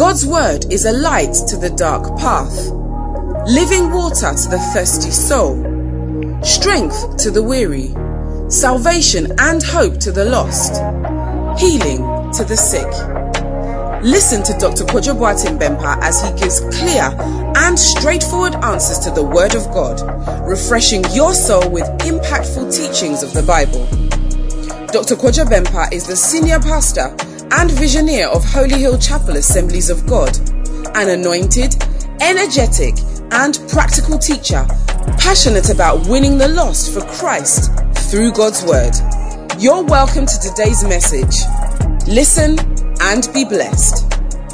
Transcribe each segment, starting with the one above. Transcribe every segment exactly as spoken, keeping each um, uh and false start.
God's word is a light to the dark path, living water to the thirsty soul, strength to the weary, salvation and hope to the lost, healing to the sick. Listen to Doctor Kojo Boateng Bempah as he gives clear and straightforward answers to the Word of God, refreshing your soul with impactful teachings of the Bible. Doctor Kojo Bempah is the senior pastor and visionary of Holy Hill Chapel Assemblies of God, an anointed, energetic, and practical teacher, passionate about winning the lost for Christ through God's Word. You're welcome to today's message. Listen and be blessed.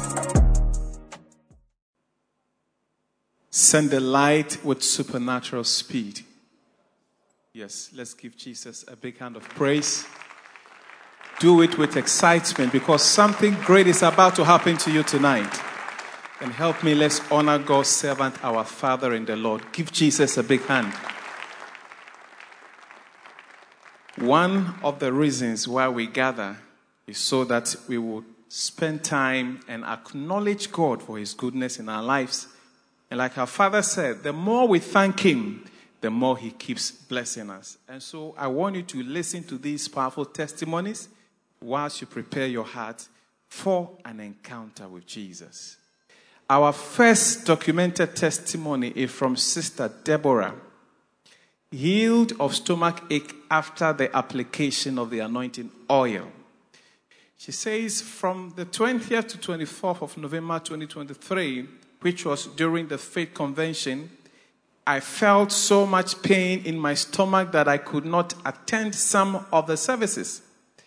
Send the light with supernatural speed. Yes, let's give Jesus a big hand of praise. Do it with excitement because something great is about to happen to you tonight. And help me, let's honor God's servant, our Father in the Lord. Give Jesus a big hand. One of the reasons why we gather is so that we will spend time and acknowledge God for His goodness in our lives. And like our Father said, the more we thank Him, the more He keeps blessing us. And so I want you to listen to these powerful testimonies whilst you prepare your heart for an encounter with Jesus. Our first documented testimony is from Sister Deborah, healed of stomach ache after the application of the anointing oil. She says from the twentieth to twenty-fourth of November twenty twenty-three, which was during the Faith Convention, I felt so much pain in my stomach that I could not attend some of the services.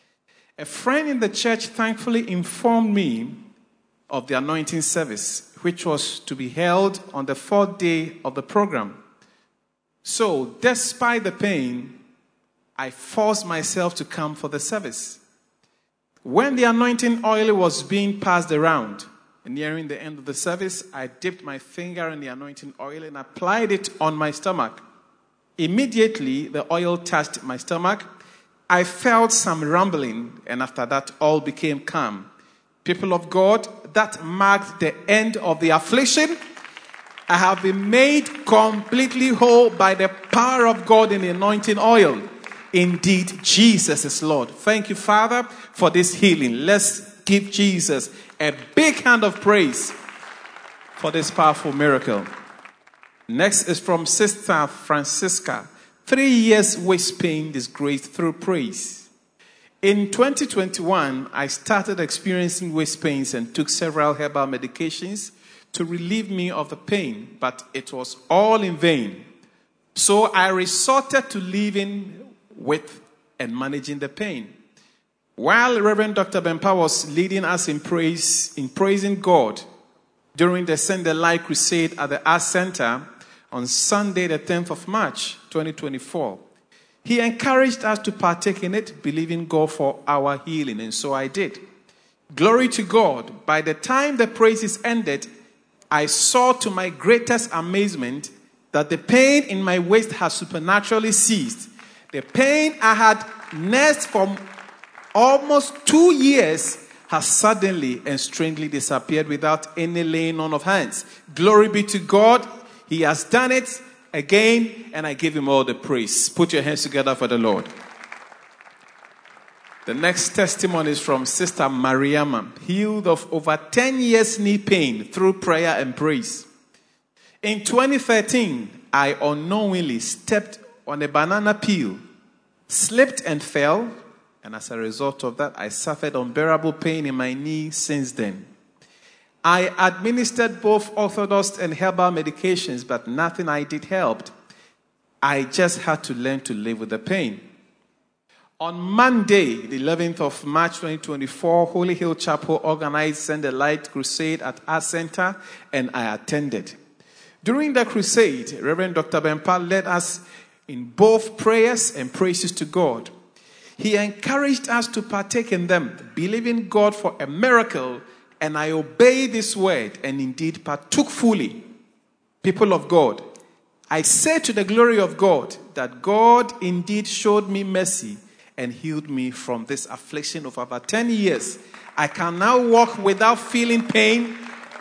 A friend in the church thankfully informed me of the anointing service, which was to be held on the fourth day of the program. So, despite the pain, I forced myself to come for the service. When the anointing oil was being passed around, nearing the end of the service, I dipped my finger in the anointing oil and applied it on my stomach. Immediately, the oil touched my stomach. I felt some rumbling, and after that, all became calm. People of God, that marked the end of the affliction. I have been made completely whole by the power of God in the anointing oil. Indeed, Jesus is Lord. Thank you, Father, for this healing. Let's give Jesus a big hand of praise for this powerful miracle. Next is from Sister Francisca. Three years waist pain disgraced through praise. In twenty twenty-one, I started experiencing waist pains and took several herbal medications to relieve me of the pain, but it was all in vain. So I resorted to living with and managing the pain. While Reverend Doctor Bempah was leading us in praise, in praising God during the Send the Light Crusade at the Arts Center on Sunday, the tenth of March, twenty twenty-four, he encouraged us to partake in it, believing God for our healing, and so I did. Glory to God. By the time the praises ended, I saw to my greatest amazement that the pain in my waist had supernaturally ceased. The pain I had nursed for almost two years has suddenly and strangely disappeared without any laying on of hands. Glory be to God. He has done it again, and I give Him all the praise. Put your hands together for the Lord. The next testimony is from Sister Mariama, healed of over ten years knee pain through prayer and praise. In twenty thirteen, I unknowingly stepped on a banana peel, slipped and fell, and as a result of that, I suffered unbearable pain in my knee since then. I administered both orthodox and herbal medications, but nothing I did helped. I just had to learn to live with the pain. On Monday, the eleventh of March twenty twenty-four, Holy Hill Chapel organized Send the Light Crusade at our center, and I attended. During the crusade, Reverend Doctor Bempah led us in both prayers and praises to God. He encouraged us to partake in them, believing God for a miracle, and I obeyed this word and indeed partook fully. People of God, I say to the glory of God that God indeed showed me mercy and healed me from this affliction of over ten years. I can now walk without feeling pain,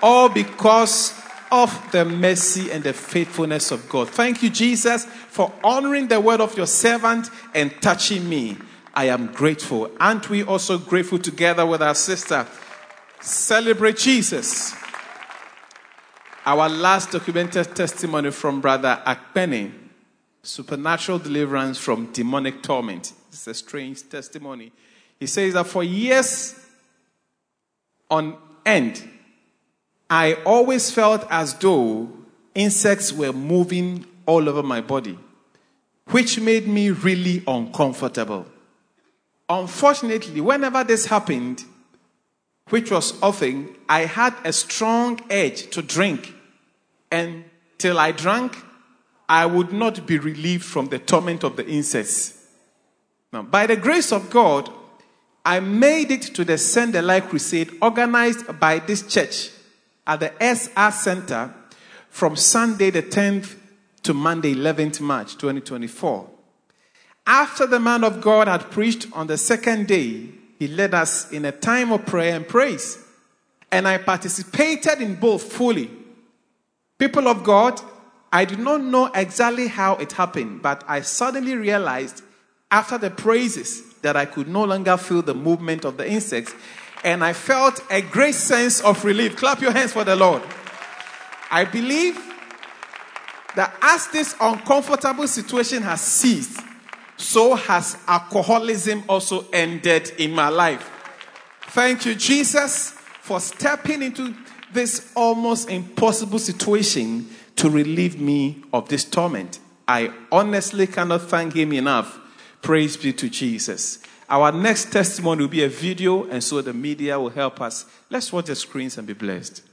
All because of the mercy and the faithfulness of God. Thank you, Jesus, for honoring the word of your servant and touching me. I am grateful. Aren't we also grateful together with our sister? Celebrate Jesus. Our last documented testimony from Brother Akpene. Supernatural deliverance from demonic torment. It's a strange testimony. He says that for years on end, I always felt as though insects were moving all over my body, which made me really uncomfortable. Unfortunately, whenever this happened, which was often, I had a strong urge to drink. And till I drank, I would not be relieved from the torment of the insects. Now, by the grace of God, I made it to the Send the Light Crusade organized by this church at the S R Center from Sunday the tenth to Monday eleventh March twenty twenty-four. After the man of God had preached on the second day, he led us in a time of prayer and praise. And I participated in both fully. People of God, I do not know exactly how it happened, but I suddenly realized after the praises that I could no longer feel the movement of the insects, and I felt a great sense of relief. Clap your hands for the Lord. I believe that as this uncomfortable situation has ceased, so has alcoholism also ended in my life. Thank you, Jesus, for stepping into this almost impossible situation to relieve me of this torment. I honestly cannot thank him enough. Praise be to Jesus. Our next testimony will be a video, and so the media will help us. Let's watch the screens and be blessed.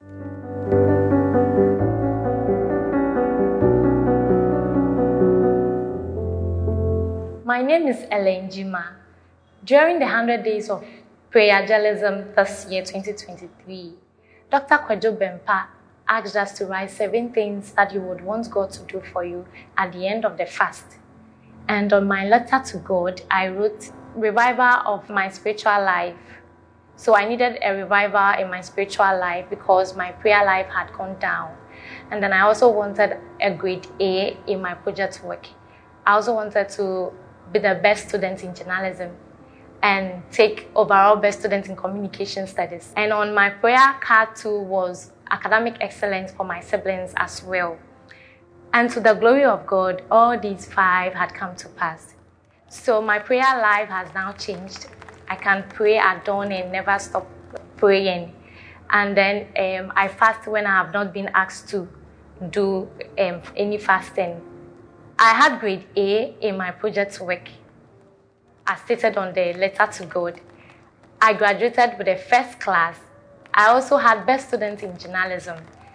My name is Ellen Jima. During the one hundred days of prayer journalism this year, twenty twenty-three, Doctor Kwadwo Bempah asked us to write seven things that you would want God to do for you at the end of the fast. And on my letter to God, I wrote revival of my spiritual life. So I needed a revival in my spiritual life because my prayer life had gone down. And then I also wanted a grade A in my project work. I also wanted to be the best student in journalism and take overall best student in communication studies. And on my prayer card too was academic excellence for my siblings as well. And to the glory of God, all these five had come to pass. So my prayer life has now changed. I can pray at dawn and never stop praying. And then um, I fast when I have not been asked to do um, any fasting. I had grade A in my project work, as stated on the letter to God. I graduated with a first class. I also had best student in journalism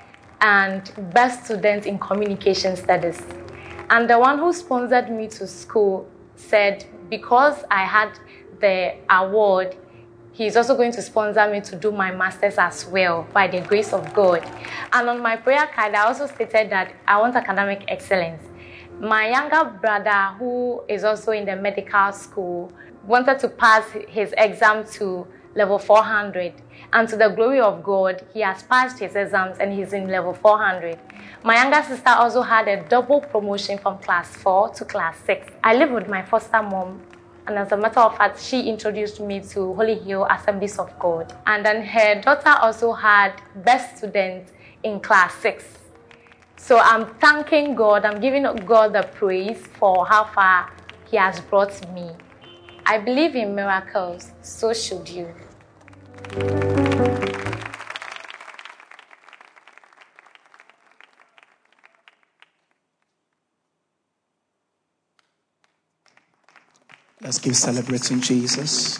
and best student in communication studies. And the one who sponsored me to school said because I had the award, he's also going to sponsor me to do my master's as well by the grace of God. And on my prayer card, I also stated that I want academic excellence. My younger brother, who is also in the medical school, wanted to pass his exam to level four hundred. And to the glory of God, he has passed his exams and he's in level four hundred. My younger sister also had a double promotion from class four to class six. I live with my foster mom, and as a matter of fact, she introduced me to Holy Hill Assemblies of God. And then her daughter also had best student in class six. So I'm thanking God, I'm giving God the praise for how far he has brought me. I believe in miracles, so should you. Let's keep celebrating Jesus.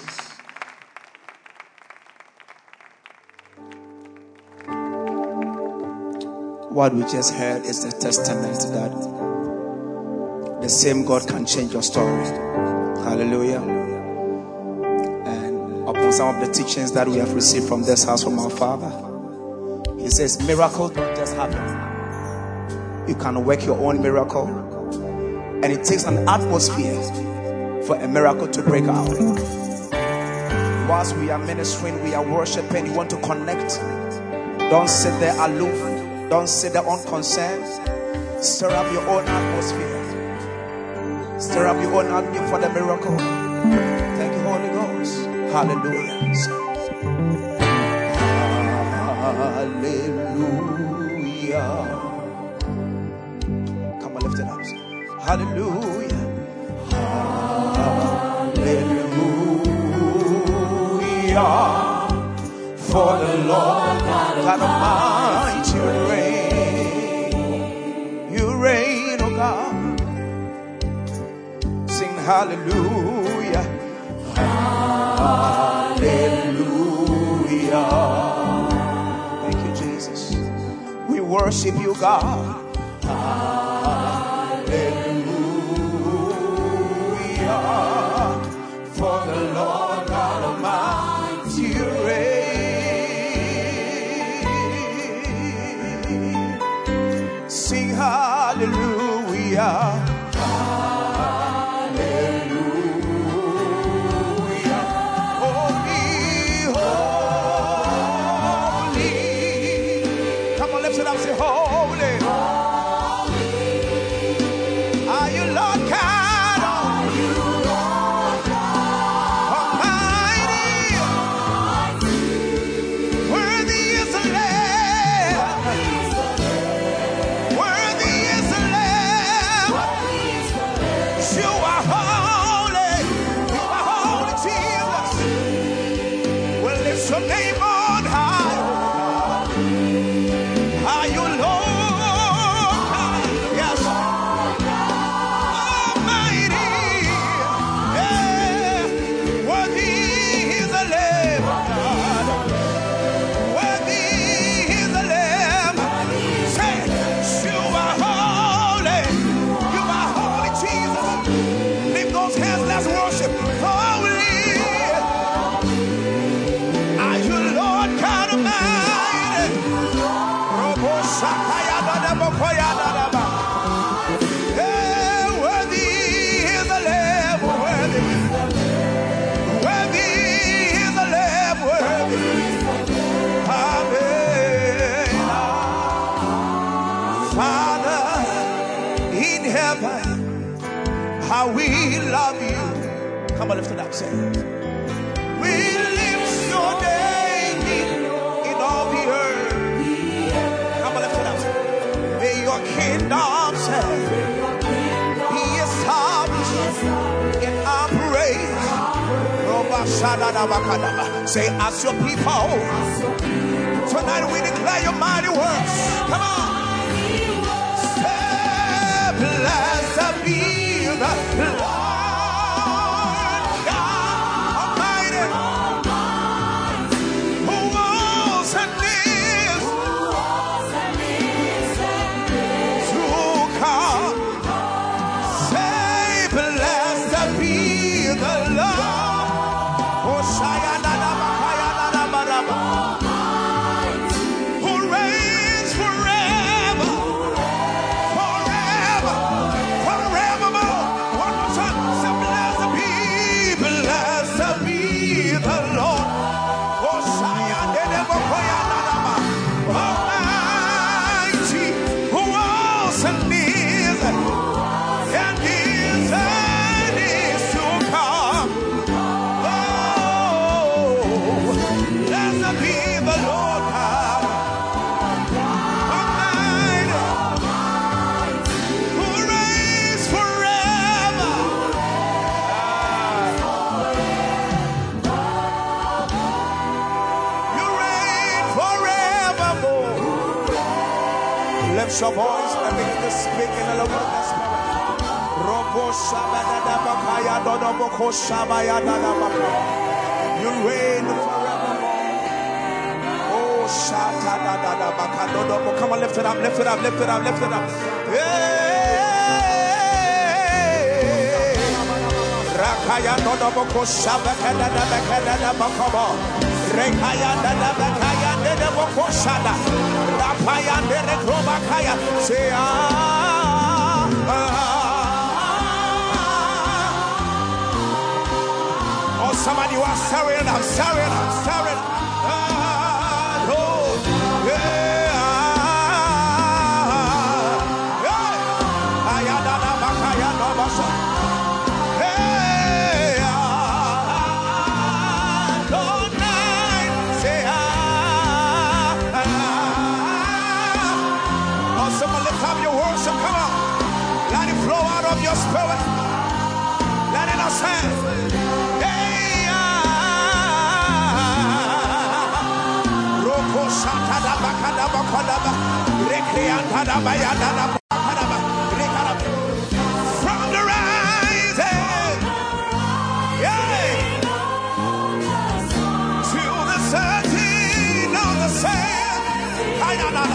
What we just heard is the testament that the same God can change your story. Hallelujah. And upon some of the teachings that we have received from this house from our Father, he says miracles don't just happen. You can work your own miracle, and it takes an atmosphere for a miracle to break out. Whilst we are ministering, we are worshiping, you want to connect. Don't sit there aloof. Don't sit there unconcerned. Stir up your own atmosphere. Stir up your own atmosphere for the miracle. Thank you, Holy Ghost. Hallelujah. Hallelujah. Come on, lift it up. Hallelujah. Hallelujah. For the Lord God Almighty reign. You reign, oh God. Sing hallelujah. Hallelujah. Thank you, Jesus. We worship you, God. Hallelujah. For the Lord God Almighty reign. Sing hallelujah. How we love you. Come on, lift it up, say it. We lift your name in, in all the earth. Come on, lift it up, say it. May your kingdom, say, be established in our praise. Say, as your people, tonight we declare your mighty works. Come on. Say, blessed be the Lord God Almighty, who was and is to come. Say, blessed be the Lord, who reigns forever, forever, forevermore. Lift your voice and begin to speak in the language of the Spirit. You reign forevermore. Oh, come on, lift it up, lift it up, lift it up, lift it up. Rakaya Dodoboko Shabakada Bakada Rekaya Dada Bakaya Dede Boko Shada Rapaya Dede Krobakaya say ah, ah. Oh, somebody was stirring up, stirring up, stirring up. Ah, Lord, yeah. your spirit. Let it ascend. Hey, ah. Roko shatada bakada bakada ba. Rekrianta da bayada da bakada ba. Rekara. From the rising, yeah, to the setting of the sun. Ayana.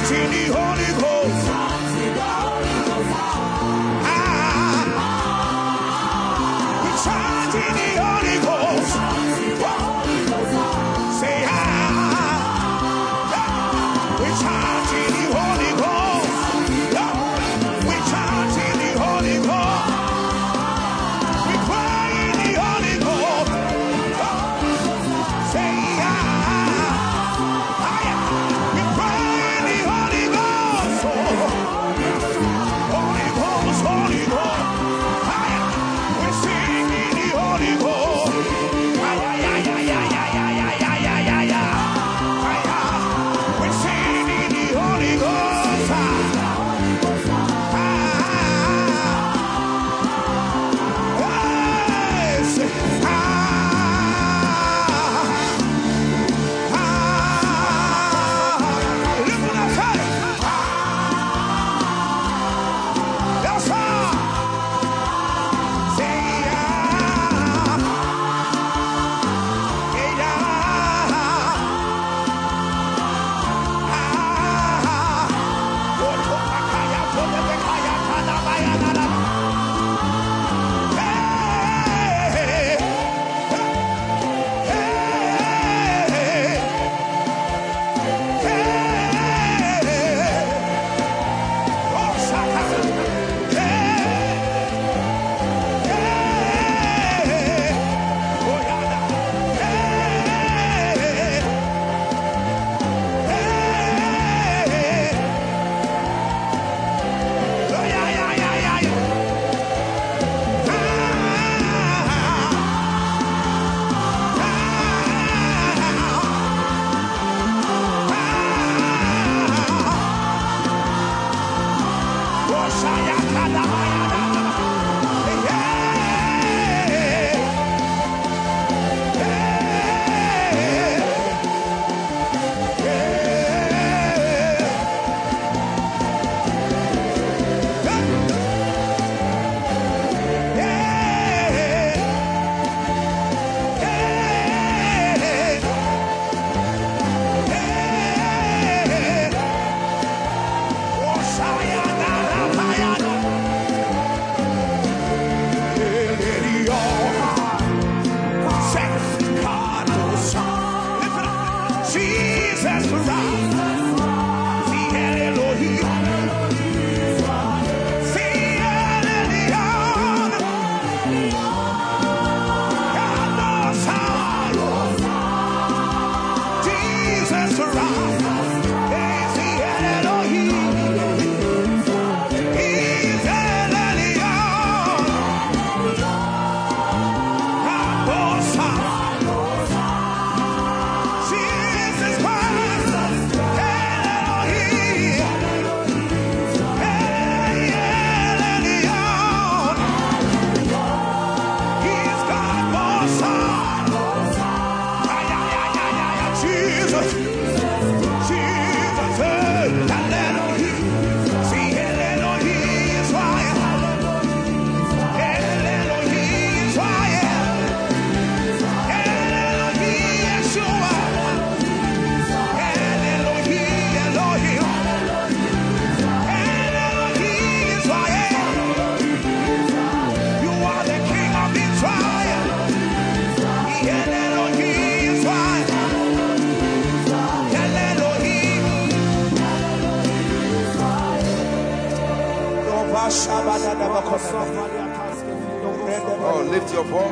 Oh, lift your voice.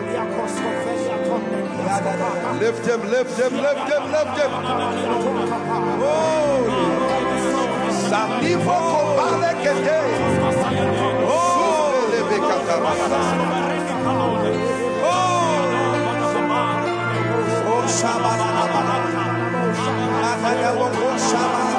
Lift him, lift him, lift him, lift him. Oh, Samivo Kobale Kete. Oh, Lebekatarasa. Oh, oh, Shabana. Oh, Shabana.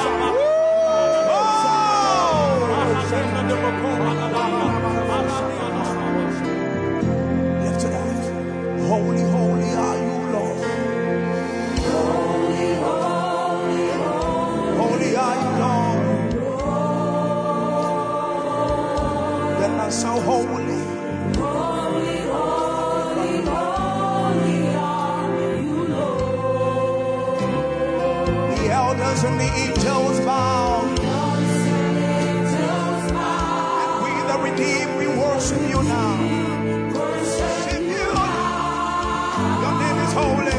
Lift it up. Holy, holy are you, Lord. Holy, holy, holy. Holy are you, Lord. Then I so holy. Holy, holy, holy are you, Lord. The elders and the angels bow. And we the redeemed, we worship you now. Worship you. Your name is holy.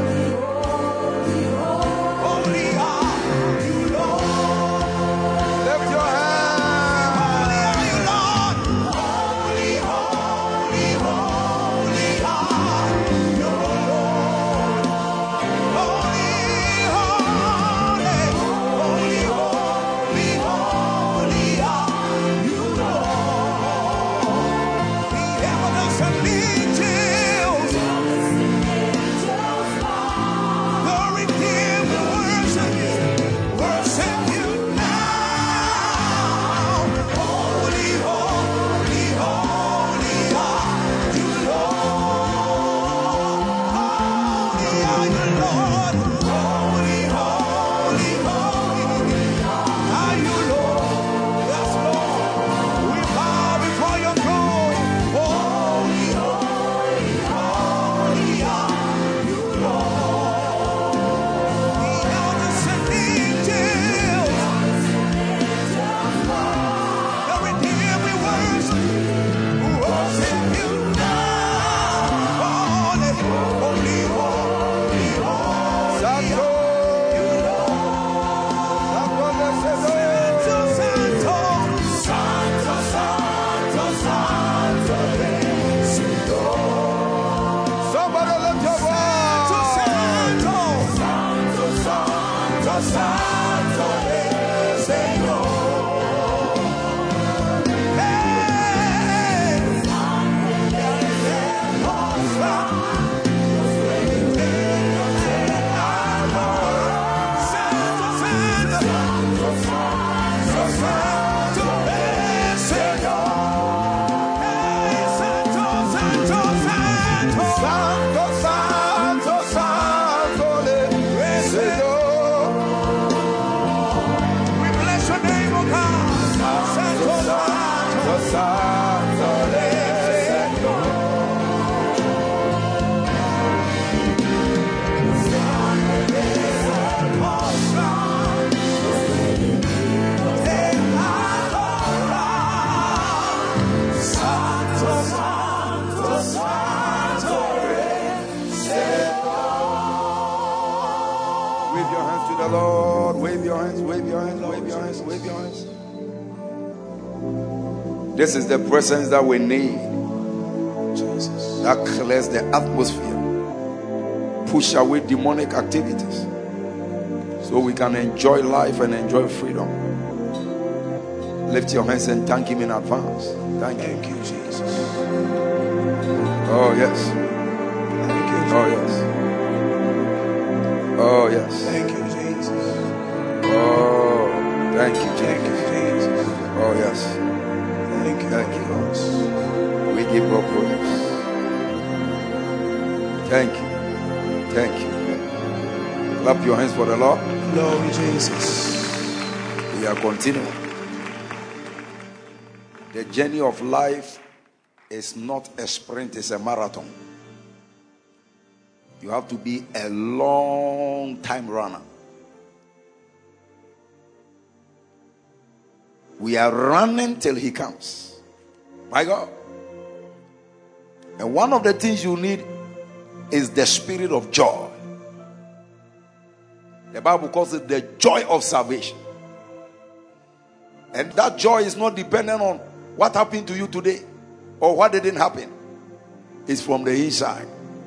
Holy are you, Lord. Lift your hands. Holy are you, Lord. Holy, holy, holy are you, Lord. Holy, holy, holy, holy, holy are you, Lord. The heavens and the angels, the redeemed will worship you, worship you now. Holy, holy, holy are you, Lord. Holy are you, Lord. Holy, holy, holy are you, Lord. Yes, Lord. We bow before your throne. Holy, holy, holy are you, Lord. The elders and the angels, the redeemed we worship, worship you now. Holy, holy, holy, holy are you, Lord. Santo, Santo, Santo, Santo, Santo. Somebody lift your voice. Santo, Santo, Santo, Santo, Señor. Hey, Santo, Santo, Santo, Santo, Señor. Hey, Santo, Santo, Santo, Santo, Santo, Santo, Señor. We bless your name, oh God. Santo, Santo, Santo, Señor. Santo, Santo, Santo, wave your hands to the Lord. Wave your hands, wave your hands, wave your hands, wave your hands. This is the presence that we need. Jesus. That clears the atmosphere. Push away demonic activities. So we can enjoy life and enjoy freedom. Lift your hands and thank him in advance. Thank, thank you, Jesus. Oh yes. Thank you, Jesus. Oh yes. Oh yes. Thank you, Jesus. Oh, thank you, Jesus. Thank you, Jesus. Oh yes. Thank you, thank you, Lord. We give you praise. Thank you. Thank you. Clap your hands for the Lord. Glory, Jesus. We are continuing. The journey of life is not a sprint, it's a marathon. You have to be a long time runner. We are running till he comes. My God. And one of the things you need is the spirit of joy. The Bible calls it the joy of salvation. And that joy is not dependent on what happened to you today or what didn't happen. It's from the inside.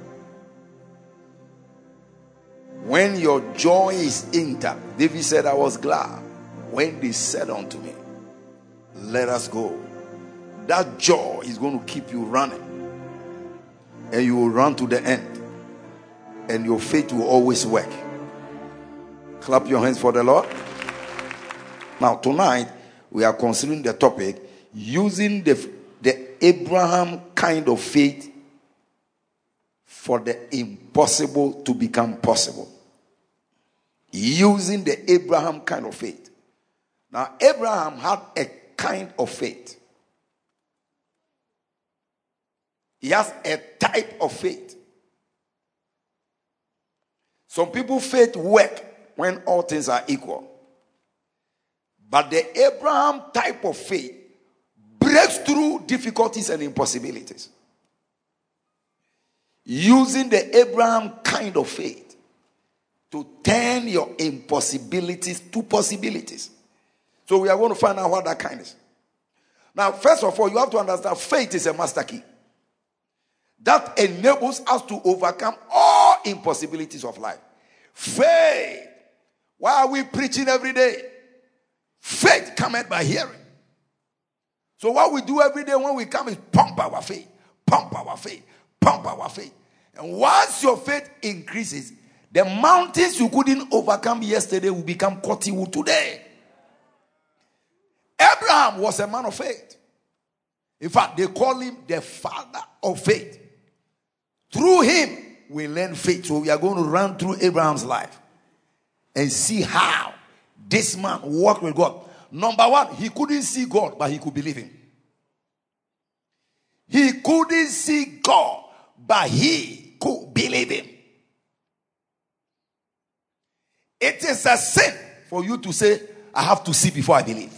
When your joy is intact, David said, I was glad when they said unto me, let us go. That joy is going to keep you running. And you will run to the end. And your faith will always work. Clap your hands for the Lord. Now tonight, we are considering the topic, using the, the Abraham kind of faith for the impossible to become possible. Using the Abraham kind of faith. Now, Abraham had a kind of faith. He has a type of faith. Some people faith work when all things are equal. But the Abraham type of faith breaks through difficulties and impossibilities. Using the Abraham kind of faith to turn your impossibilities to possibilities. So we are going to find out what that kind is. Now, first of all, you have to understand faith is a master key that enables us to overcome all impossibilities of life. Faith. Why are we preaching every day? Faith cometh by hearing. So what we do every day when we come is pump our faith, pump our faith, pump our faith. And once your faith increases, the mountains you couldn't overcome yesterday will become cutting today. Abraham was a man of faith. In fact, they call him the father of faith. Through him, we learn faith. So we are going to run through Abraham's life and see how this man walked with God. Number one, he couldn't see God, but he could believe him. He couldn't see God, but he could believe him. It is a sin for you to say, I have to see before I believe.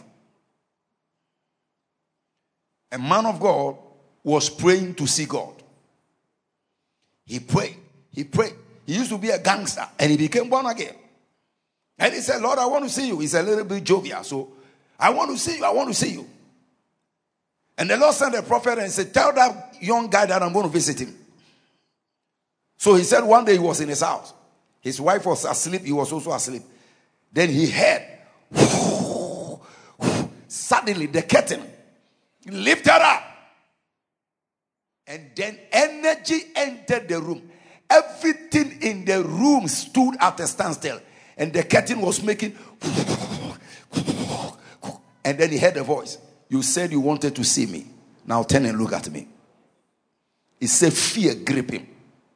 A man of God was praying to see God. He prayed. He prayed. He used to be a gangster and he became born again. And he said, Lord, I want to see you. He's a little bit jovial. So I want to see you. I want to see you. And the Lord sent a prophet and said, tell that young guy that I'm going to visit him. So he said one day he was in his house. His wife was asleep. He was also asleep. Then he heard. Suddenly the curtain lifted up. And then energy entered the room. Everything in the room stood at a standstill. And the curtain was making. And then he heard a voice. You said you wanted to see me. Now turn and look at me. He said fear gripped him.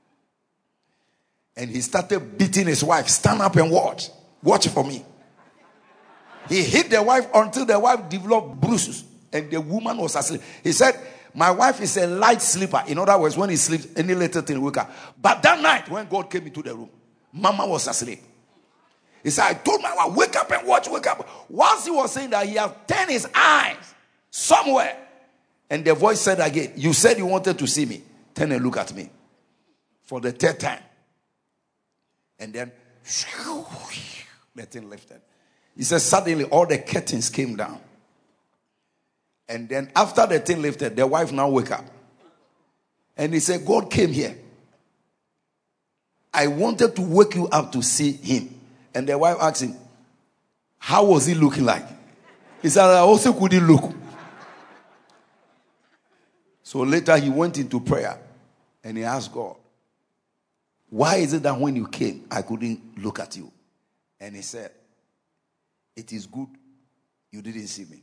And he started beating his wife. Stand up and watch. Watch for me. He hit the wife until the wife developed bruises. And the woman was asleep. He said, my wife is a light sleeper. In other words, when he sleeps, any little thing wake up. But that night, when God came into the room, Mama was asleep. He said, I told my wife, wake up and watch, wake up. Once he was saying that, he had turned his eyes somewhere. And the voice said again, you said you wanted to see me. Turn and look at me. For the third time. And then, the thing lifted. He said, suddenly all the curtains came down. And then after the thing lifted, the wife now woke up. And he said, God came here. I wanted to wake you up to see him. And the wife asked him, how was he looking like? He said, I also couldn't look. So later he went into prayer. And he asked God, why is it that when you came, I couldn't look at you? And he said, it is good you didn't see me.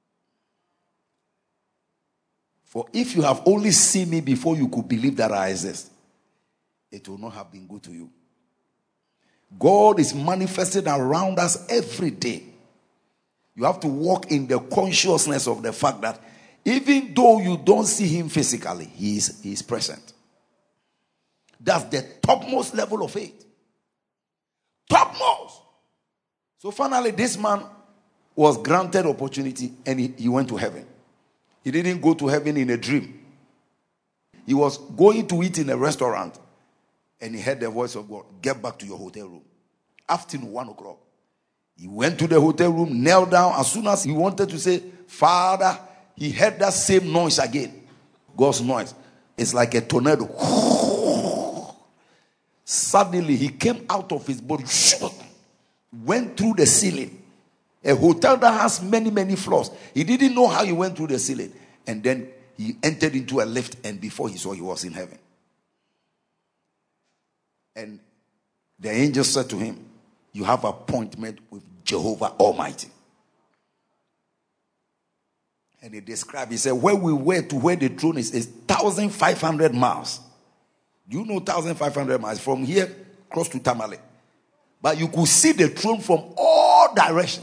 For if you have only seen me before you could believe that I exist, it will not have been good to you. God is manifested around us every day. You have to walk in the consciousness of the fact that even though you don't see him physically, he is, he is present. That's the topmost level of faith. Topmost. So finally, this man was granted opportunity and he, he went to heaven. He didn't go to heaven in a dream. He was going to eat in a restaurant and he heard the voice of God. Get back to your hotel room. Afternoon, one o'clock. He went to the hotel room, knelt down. As soon as he wanted to say, Father, he heard that same noise again. God's noise. It's like a tornado. Suddenly, he came out of his body, went through the ceiling. A hotel that has many, many floors. He didn't know how he went through the ceiling. And then he entered into a lift, and before he saw, he was in heaven. And the angel said to him, you have an appointment with Jehovah Almighty. And he described, he said, where we were to where the throne is, is one thousand five hundred miles. Do you know one thousand five hundred miles? From here, close to Tamale. But you could see the throne from all directions.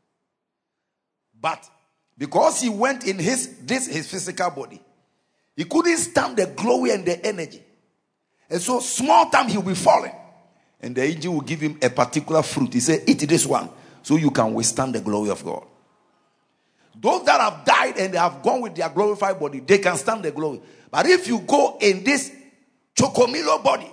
But because he went in his this his physical body, he couldn't stand the glory and the energy. And so small time he'll be falling. And the angel will give him a particular fruit. He said, eat this one so you can withstand the glory of God. Those that have died and they have gone with their glorified body, they can stand the glory. But if you go in this chocomilo body,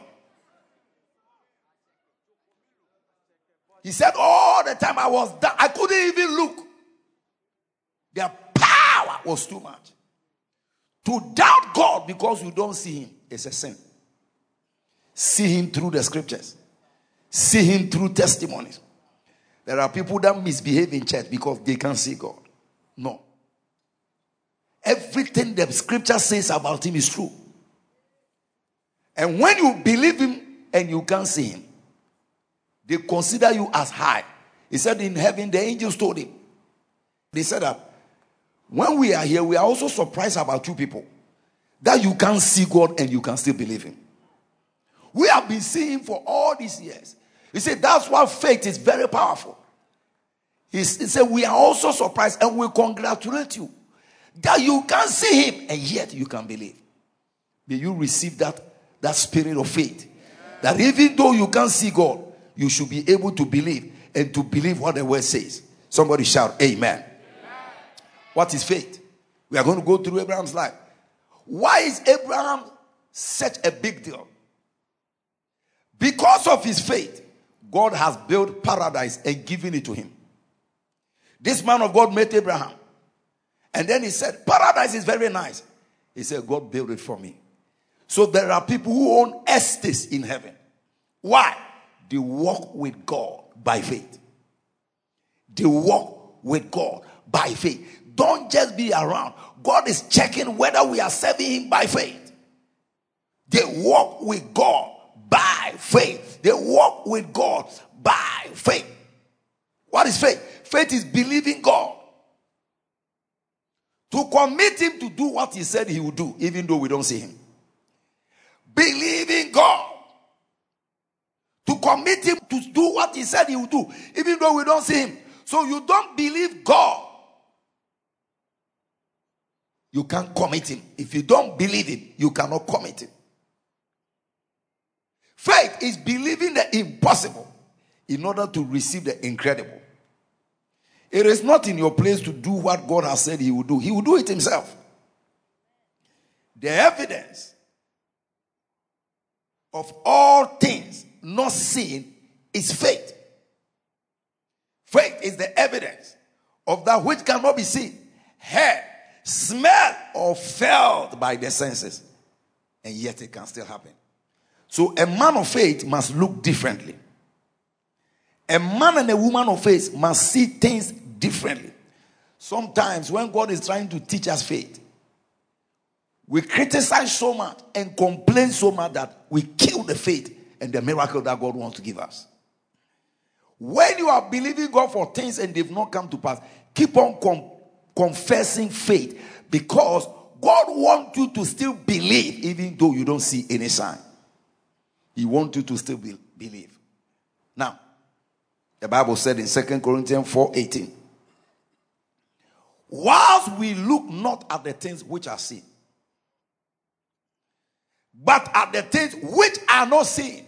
he said, all the time I was down, I couldn't even look. Their power was too much. To doubt God because you don't see him is a sin. See him through the scriptures. See him through testimonies. There are people that misbehave in church because they can't see God. No. Everything the scripture says about him is true. And when you believe him and you can't see him, they consider you as high. He said in heaven, the angels told him. They said that when we are here, we are also surprised about you people. That you can't see God and you can still believe him. We have been seeing him for all these years. He said that's why faith is very powerful. He said we are also surprised and we congratulate you that you can see him and yet you can believe. May you receive that, that spirit of faith. That even though you can't see God, you should be able to believe and to believe what the word says. Somebody shout amen. Amen. What is faith? We are going to go through Abraham's life. Why is Abraham such a big deal? Because of his faith, God has built paradise and given it to him. This man of God met Abraham. And then he said, paradise is very nice. He said, God built it for me. So there are people who own estates in heaven. Why? They walk with God by faith. They walk with God by faith. Don't just be around. God is checking whether we are serving him by faith. They walk with God by faith. They walk with God by faith. What is faith? Faith is believing God. To commit him to do what he said he would do, even though we don't see him. Believing God. To commit him to do what he said he would do, even though we don't see him. So you don't believe God, you can't commit him. If you don't believe him, you cannot commit him. Faith is believing the impossible in order to receive the incredible. It is not in your place to do what God has said he will do. He will do it himself. The evidence of all things not seen is faith. Faith is the evidence of that which cannot be seen, heard, smelled, or felt by the senses. And yet it can still happen. So a man of faith must look differently. A man and a woman of faith must see things differently. Sometimes when God is trying to teach us faith, we criticize so much and complain so much that we kill the faith and the miracle that God wants to give us. When you are believing God for things and they've not come to pass, keep on com- confessing faith, because God wants you to still believe even though you don't see any sign. He wants you to still be- believe. Now, the Bible said in Second Corinthians four eighteen, whilst we look not at the things which are seen, but at the things which are not seen.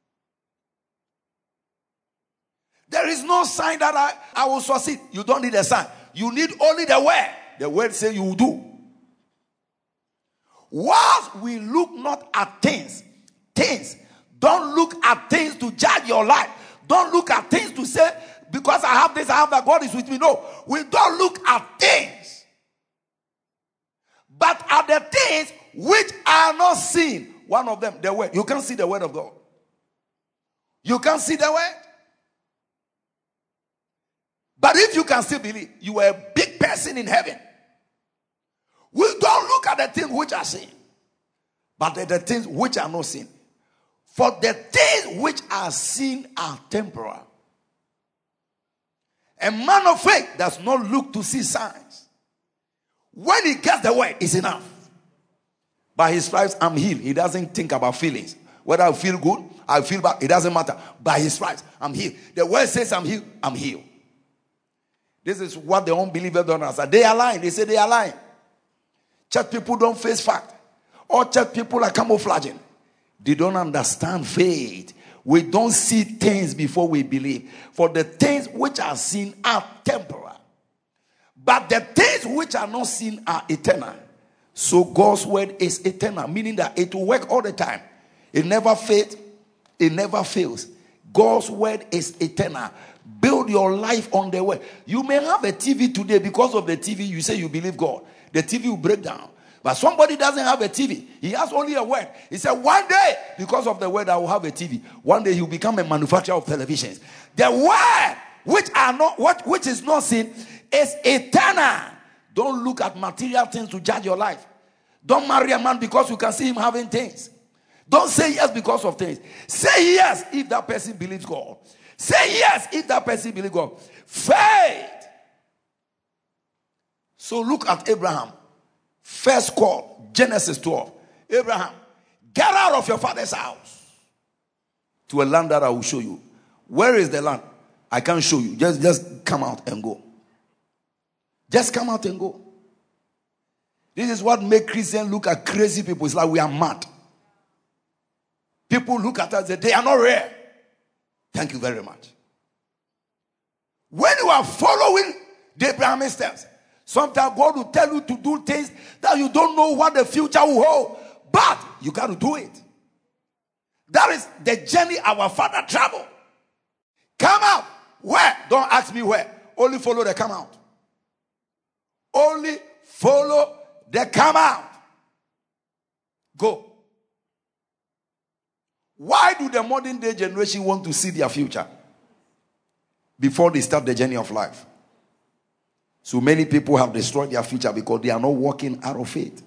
There is no sign that I, I will succeed. You don't need a sign. You need only the word. The word says you will do. Whilst we look not at things, things, don't look at things to judge your life. Don't look at things to say, because I have this, I have that, God is with me. No, we don't look at things, but at the things which are not seen. One of them, the word. You can't see the word of God. You can't see the word. But if you can still believe, you are a big person in heaven. We don't look at the things which are seen, but at the things which are not seen. For the things which are seen are temporal. A man of faith does not look to see signs. When he gets the word, it's enough. By his stripes, I'm healed. He doesn't think about feelings. Whether I feel good, I feel bad, it doesn't matter. By his stripes, I'm healed. The word says I'm healed, I'm healed. This is what the unbelievers don't understand. They are lying. They say they are lying. Church people don't face fact. All church people are camouflaging. They don't understand faith. We don't see things before we believe. For the things which are seen are temporal, but the things which are not seen are eternal. So God's word is eternal, meaning that it will work all the time. It never fades. It never fails. God's word is eternal. Build your life on the word. You may have a T V today. Because of the T V, you say you believe God. The T V will break down. But somebody doesn't have a T V. He has only a word. He said, one day, because of the word, I will have a T V. One day, he will become a manufacturer of televisions. The word, which are not what which is not seen, is eternal. Don't look at material things to judge your life. Don't marry a man because you can see him having things. Don't say yes because of things. Say yes if that person believes God. Say yes if that person believes God. Faith. So look at Abraham. First call, Genesis twelve. Abraham, get out of your father's house to a land that I will show you. Where is the land? I can't show you. Just, just come out and go. Just come out and go. This is what makes Christians look at crazy people. It's like we are mad. People look at us and say, they are not rare. Thank you very much. When you are following the Abrahamic steps, sometimes God will tell you to do things that you don't know what the future will hold. But you got to do it. That is the journey our father traveled. Come out. Where? Don't ask me where. Only follow the come out. Only follow the come out. Go. Why do the modern day generation want to see their future before they start the journey of life? So many people have destroyed their future because they are not walking out of faith.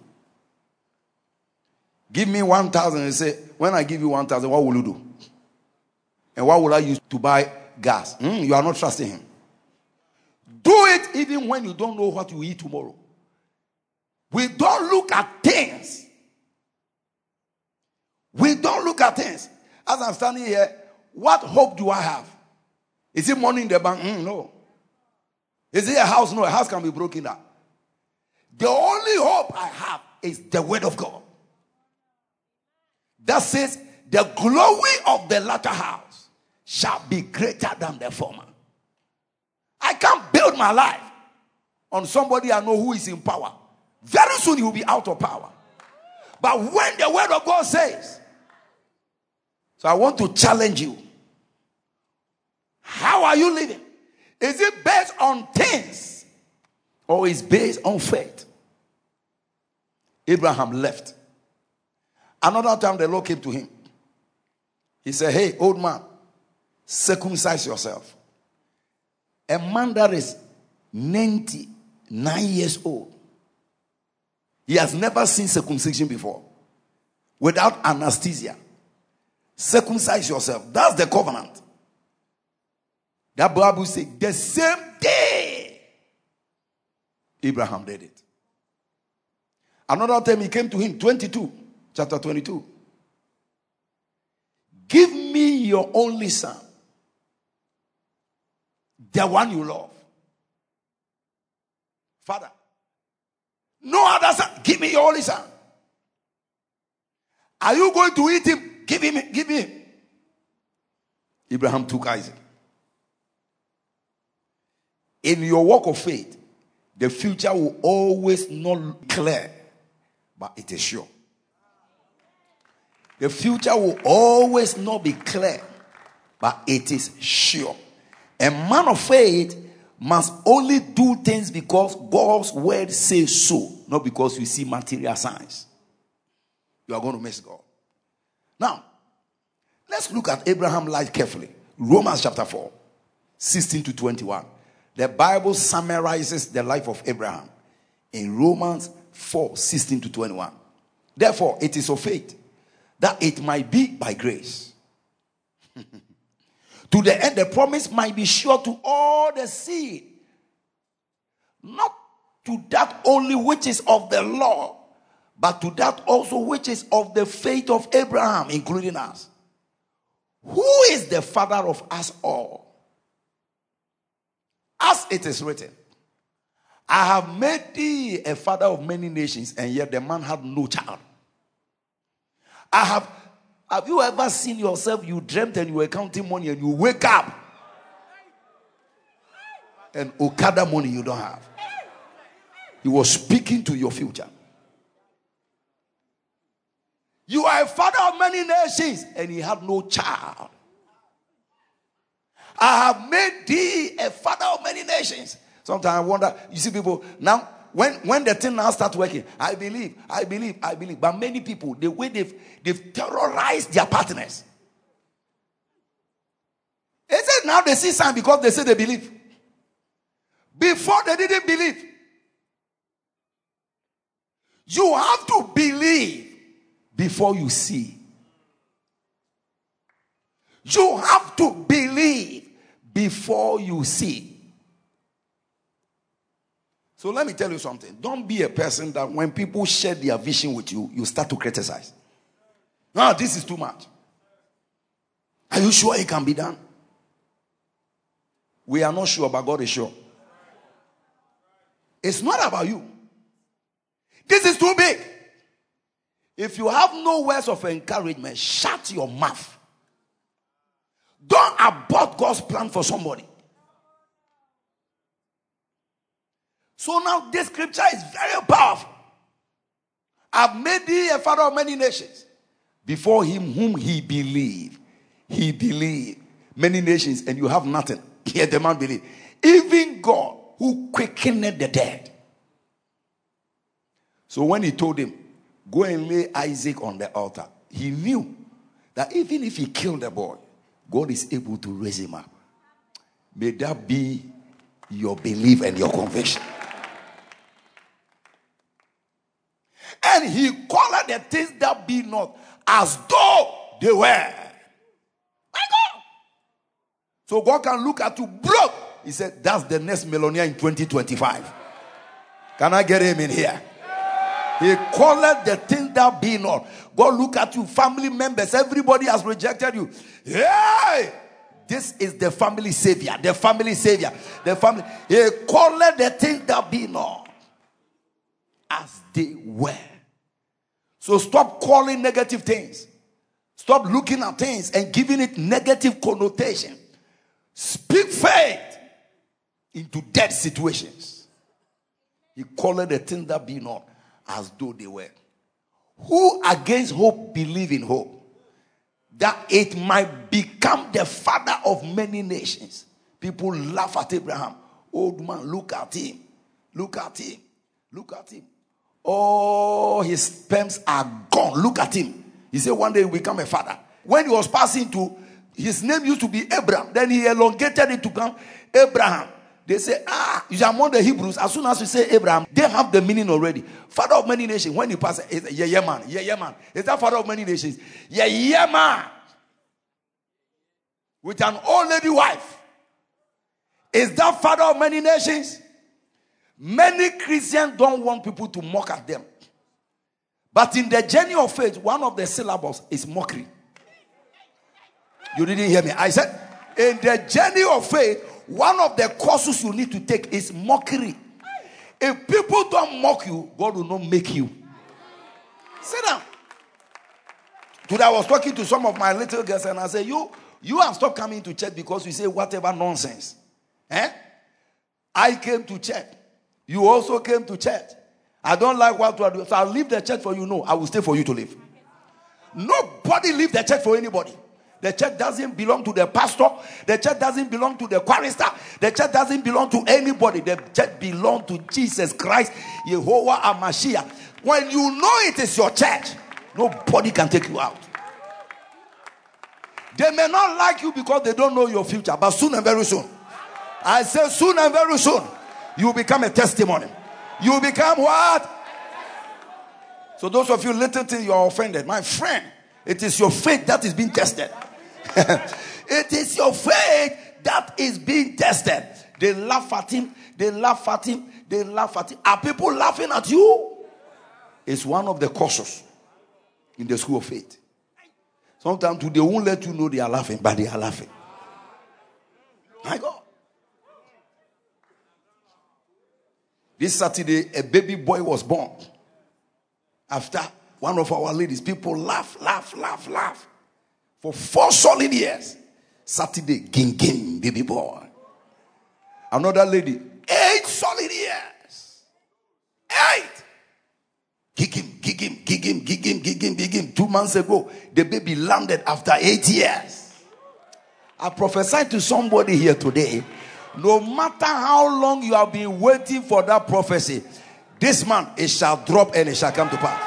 Give me one thousand and say, when I give you one thousand, what will you do? And what will I use to buy gas? Mm, you are not trusting him. Do it even when you don't know what you eat tomorrow. We don't look at things. We don't look at things. As I'm standing here, what hope do I have? Is it money in the bank? Mm, no. Is it a house? No, a house can be broken down. The only hope I have is the word of God. That says, the glory of the latter house shall be greater than the former. I can't build my life on somebody I know who is in power. Very soon he will be out of power. But when the word of God says, so I want to challenge you. How are you living? Is it based on things or is it based on faith? Abraham left. Another time the Lord came to him. He said, hey, old man, circumcise yourself. A man that is ninety-nine years old, he has never seen circumcision before. Without anesthesia. Circumcise yourself. That's the covenant. That Bible says the same day Abraham did it. Another time he came to him, twenty-two, chapter twenty-two. Give me your only son, the one you love. Father, no other son. Give me your only son. Are you going to eat him? Give him, give him. Abraham took Isaac. In your walk of faith, the future will always not look clear, but it is sure. The future will always not be clear, but it is sure. A man of faith must only do things because God's word says so, not because you see material signs. You are going to miss God. Now, let's look at Abraham's life carefully. Romans chapter four, sixteen to twenty-one. The Bible summarizes the life of Abraham in Romans four, sixteen to twenty-one. Therefore, it is of faith that it might be by grace. To the end, the promise might be sure to all the seed. Not to that only which is of the law, but to that also which is of the faith of Abraham, including us. Who is the father of us all? As it is written, I have made thee a father of many nations, and yet the man had no child. I have, Have you ever seen yourself, you dreamt and you were counting money and you wake up and Okada money you don't have? He was speaking to your future. You are a father of many nations, and he had no child. I have made thee a father of many nations. Sometimes I wonder, you see people, now, when, when the thing now starts working, I believe, I believe, I believe. But many people, the way they've, they've terrorized their partners. They say now they see sign because they say they believe. Before they didn't believe. You have to believe before you see. You have to believe before you see. So let me tell you something. Don't be a person that when people share their vision with you, you start to criticize. No, this is too much. Are you sure it can be done? We are not sure, but God is sure. It's not about you. This is too big. If you have no words of encouragement, shut your mouth. Don't abort God's plan for somebody. So now this scripture is very powerful. I've made thee a father of many nations. Before him whom he believed, he believed many nations, and you have nothing. Yet the man believed. Even God who quickened the dead. So when he told him, go and lay Isaac on the altar, he knew that even if he killed the boy, God is able to raise him up. May that be your belief and your conviction. And he called the things that be not as though they were. My God. So God can look at you broke. He said, that's the next millionaire in twenty twenty-five. Can I get him in here? He called the things that be not. God look at you, family members, everybody has rejected you. Hey! This is the family savior. The family savior. The family. He called the things that be not as they were. So stop calling negative things. Stop looking at things and giving it negative connotation. Speak faith into dead situations. He called the things that be not as though they were. Who against hope believe in hope, that it might become the father of many nations. People laugh at Abraham. Old man, look at him. Look at him. Look at him. Oh, his sperms are gone. Look at him. He said one day he will become a father. When he was passing to, his name used to be Abraham. Then he elongated it to become Abraham. They say, ah, you are among the Hebrews. As soon as you say Abraham, they have the meaning already. Father of many nations. When you pass, it's yeah, yeah, man. Yeah, yeah, man. Is that father of many nations? Yeah, yeah, man. With an old lady wife. Is that father of many nations? Many Christians don't want people to mock at them. But in the journey of faith, one of the syllables is mockery. You didn't hear me. I said, in the journey of faith, one of the courses you need to take is mockery. If people don't mock you, God will not make you. Sit down. Today I was talking to some of my little girls and I said, you, you have stopped coming to church because you say whatever nonsense. Eh? I came to church. You also came to church. I don't like what you are doing, so I'll leave the church for you. No, I will stay for you to live. Nobody leave the church for anybody. The church doesn't belong to the pastor. The church doesn't belong to the chorister. The church doesn't belong to anybody. The church belongs to Jesus Christ, Yehovah and Mashiach. When you know it is your church, nobody can take you out. They may not like you because they don't know your future, but soon and very soon, I say soon and very soon, you will become a testimony. You will become what? So those of you little things, you are offended. My friend, it is your faith that is being tested. It is your faith that is being tested. They laugh at him. They laugh at him. They laugh at him. Are people laughing at you? It's one of the causes in the school of faith. Sometimes they won't let you know they are laughing, but they are laughing. My God. This Saturday, a baby boy was born. After one of our ladies, people laugh, laugh, laugh, laugh. For four solid years. Saturday, ging ging, baby boy. Another lady, eight solid years. Eight. Gig him, gig him, gig him, gig him, gig him, gig him. Two months ago, the baby landed after eight years. I prophesied to somebody here today. No matter how long you have been waiting for that prophecy, this man, it shall drop and it shall come to pass.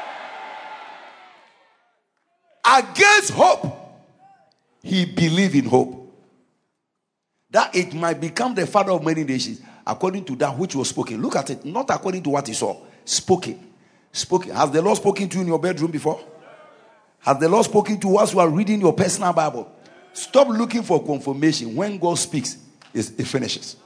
Against hope, he believed in hope. That it might become the father of many nations, according to that which was spoken. Look at it, not according to what he saw. Spoken. Spoken. Has the Lord spoken to you in your bedroom before? Has the Lord spoken to us who are reading your personal Bible? Stop looking for confirmation. When God speaks, it finishes.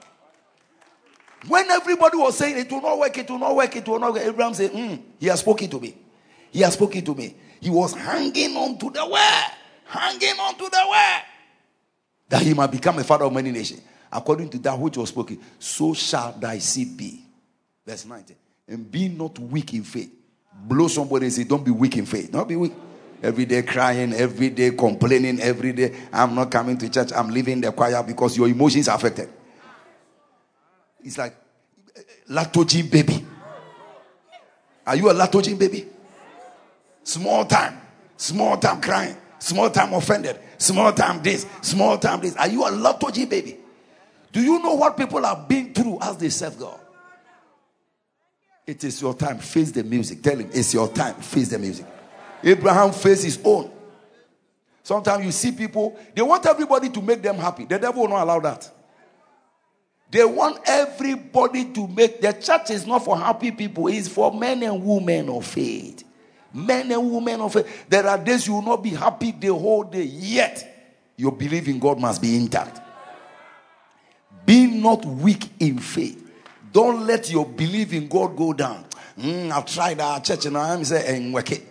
When everybody was saying it will not work, it will not work, it will not work, Abraham said, mm, he has spoken to me. He has spoken to me. He was hanging on to the word. Hanging on to the word. That he might become a father of many nations. According to that which was spoken, so shall thy seed be. Verse nineteen. And be not weak in faith. Blow somebody and say, don't be weak in faith. Don't be weak. Every day crying, every day complaining, every day, I'm not coming to church, I'm leaving the choir because your emotions are affected. It's like lactogene baby. Are you a lactogene baby? Small time, small time crying, small time offended, small time this, small time this. Are you a lactogene baby? Do you know what people have been through as they serve God? It is your time. Face the music. Tell him it's your time. Face the music. Abraham faced his own. Sometimes you see people, they want everybody to make them happy. The devil will not allow that. They want everybody to make, the church is not for happy people. It's for men and women of faith. Men and women of faith. There are days you will not be happy the whole day. Yet, your belief in God must be intact. Be not weak in faith. Don't let your belief in God go down. Mm, I've tried our church and I'm saying,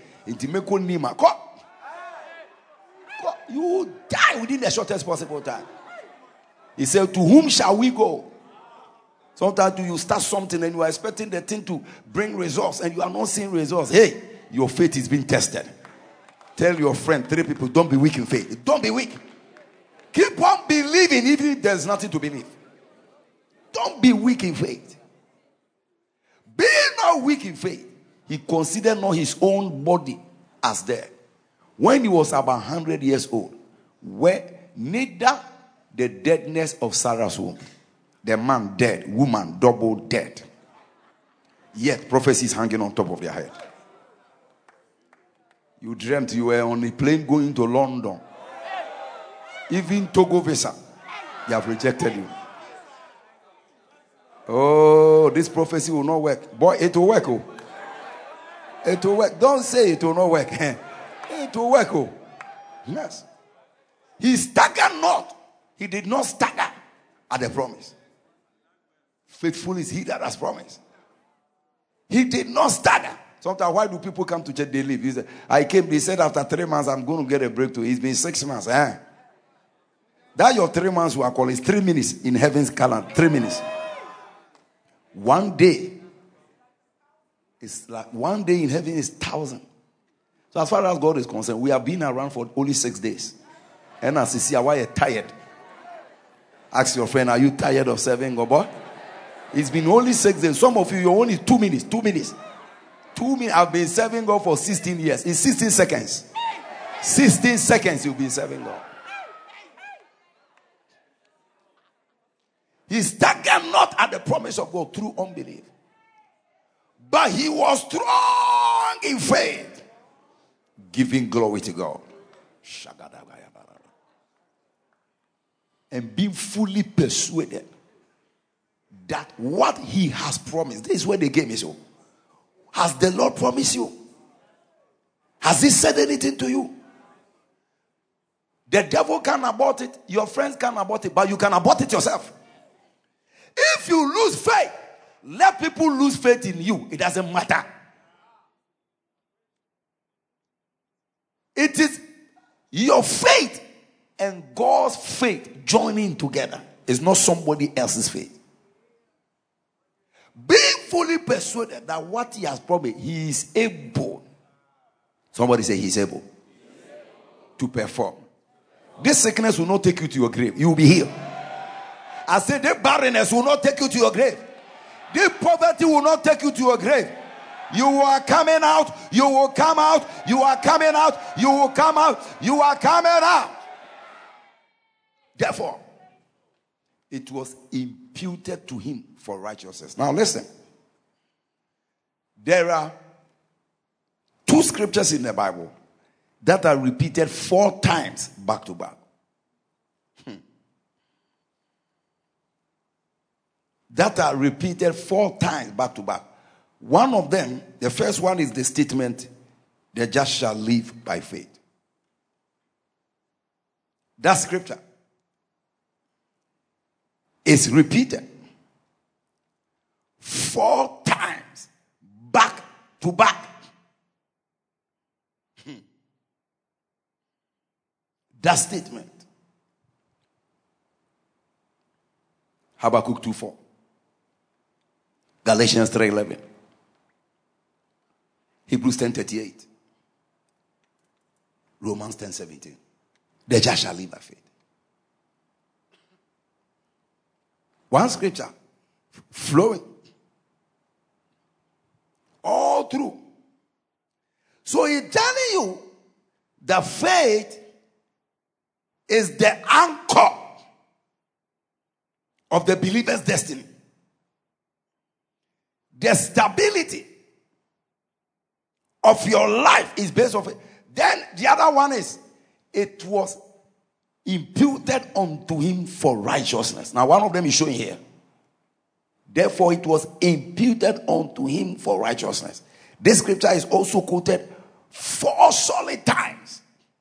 you die within the shortest possible time. He said, to whom shall we go? Sometimes you start something and you are expecting the thing to bring results and you are not seeing results. Hey, your faith is being tested. Tell your friend, three people, don't be weak in faith. Don't be weak. Keep on believing even if there's nothing to believe. Don't be weak in faith. Being not weak in faith, he considered not his own body as dead. When he was about one hundred years old, where neither the deadness of Sarah's womb, the man dead, woman double dead. Yet prophecies hanging on top of their head. You dreamt you were on a plane going to London. Even Togo visa, they have rejected you. Oh, this prophecy will not work. Boy, it will work. Oh. It will work. Don't say it will not work. It will work. Oh. Yes. He staggered not. He did not stagger at the promise. Faithful is he that has promised. He did not stagger. Sometimes, why do people come to church? They leave. He said, I came, they said after three months, I'm going to get a breakthrough. It's been six months. Eh? That your three months we are calling is three minutes in heaven's calendar. Three minutes. One day is like one day in heaven is thousand. So as far as God is concerned, we have been around for only six days. And as you see, why you're tired? Ask your friend, are you tired of serving God? Boy? It's been only six days. Some of you, you're only two minutes. Two minutes. Two minutes. I've been serving God for sixteen years. In sixteen seconds. sixteen seconds you've been serving God. He staggered not at the promise of God through unbelief. But he was strong in faith, giving glory to God. And being fully persuaded that what he has promised, this is where the game is. So, has the Lord promised you? Has he said anything to you? The devil can abort it, your friends can abort it, but you can abort it yourself. If you lose faith, let people lose faith in you. It doesn't matter. It is your faith and God's faith joining together. It's not somebody else's faith. Being fully persuaded that what he has promised, he is able. Somebody say he's able. to perform. This sickness will not take you to your grave. You will be healed. I said, this barrenness will not take you to your grave. This poverty will not take you to your grave. You are coming out. You will come out. You are coming out. You will come out. You are coming out. Therefore, it was imputed to him for righteousness. Now listen. There are two scriptures in the Bible that are repeated four times back to back. Hmm. That are repeated four times back to back. One of them, the first one is the statement, the just shall live by faith. That scripture is repeated four times back to back. Hmm. That statement. Habakkuk two four. Galatians three eleven. Hebrews ten thirty-eight. Romans ten seventeen. The just shall live by faith. One scripture flowing all through. So he's telling you that faith is the anchor of the believer's destiny. The stability of your life is based on faith. Then the other one is, it was imputed unto him for righteousness. Now one of them is showing here. Therefore it was imputed unto him for righteousness. This scripture is also quoted four solid times.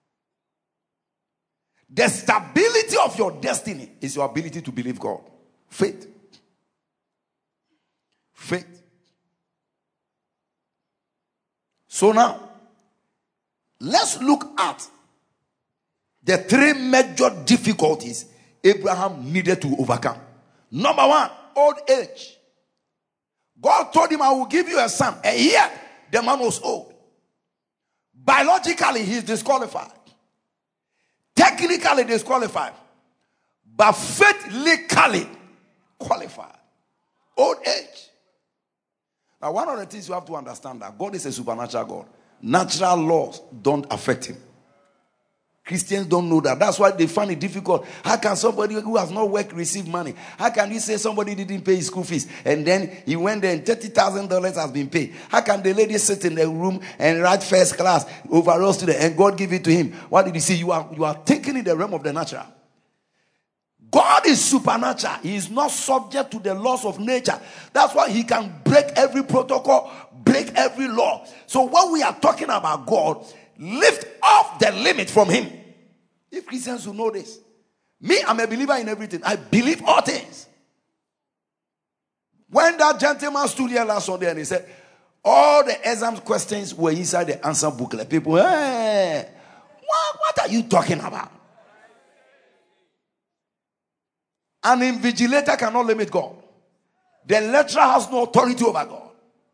The stability of your destiny is your ability to believe God. Faith. Faith. So now, let's look at the three major difficulties Abraham needed to overcome. Number one, old age. God told him, I will give you a son. And yet, the man was old. Biologically, he is disqualified. Technically disqualified. But faithfully qualified. Old age. Now, one of the things you have to understand that God is a supernatural God. Natural laws don't affect him. Christians don't know that. That's why they find it difficult. How can somebody who has not worked receive money? How can you say somebody didn't pay his school fees and then he went there and thirty thousand dollars has been paid? How can the lady sit in the room and write first class overall student and God give it to him? What did he say? You are, you are taken in the realm of the natural. God is supernatural. He is not subject to the laws of nature. That's why he can break every protocol, break every law. So when we are talking about God, lift off the limit from him. If Christians will know this. Me, I'm a believer in everything. I believe all things. When that gentleman stood here last Sunday and he said, all the exam questions were inside the answer booklet. People, hey, what, what are you talking about? An invigilator cannot limit God. The lecturer has no authority over God.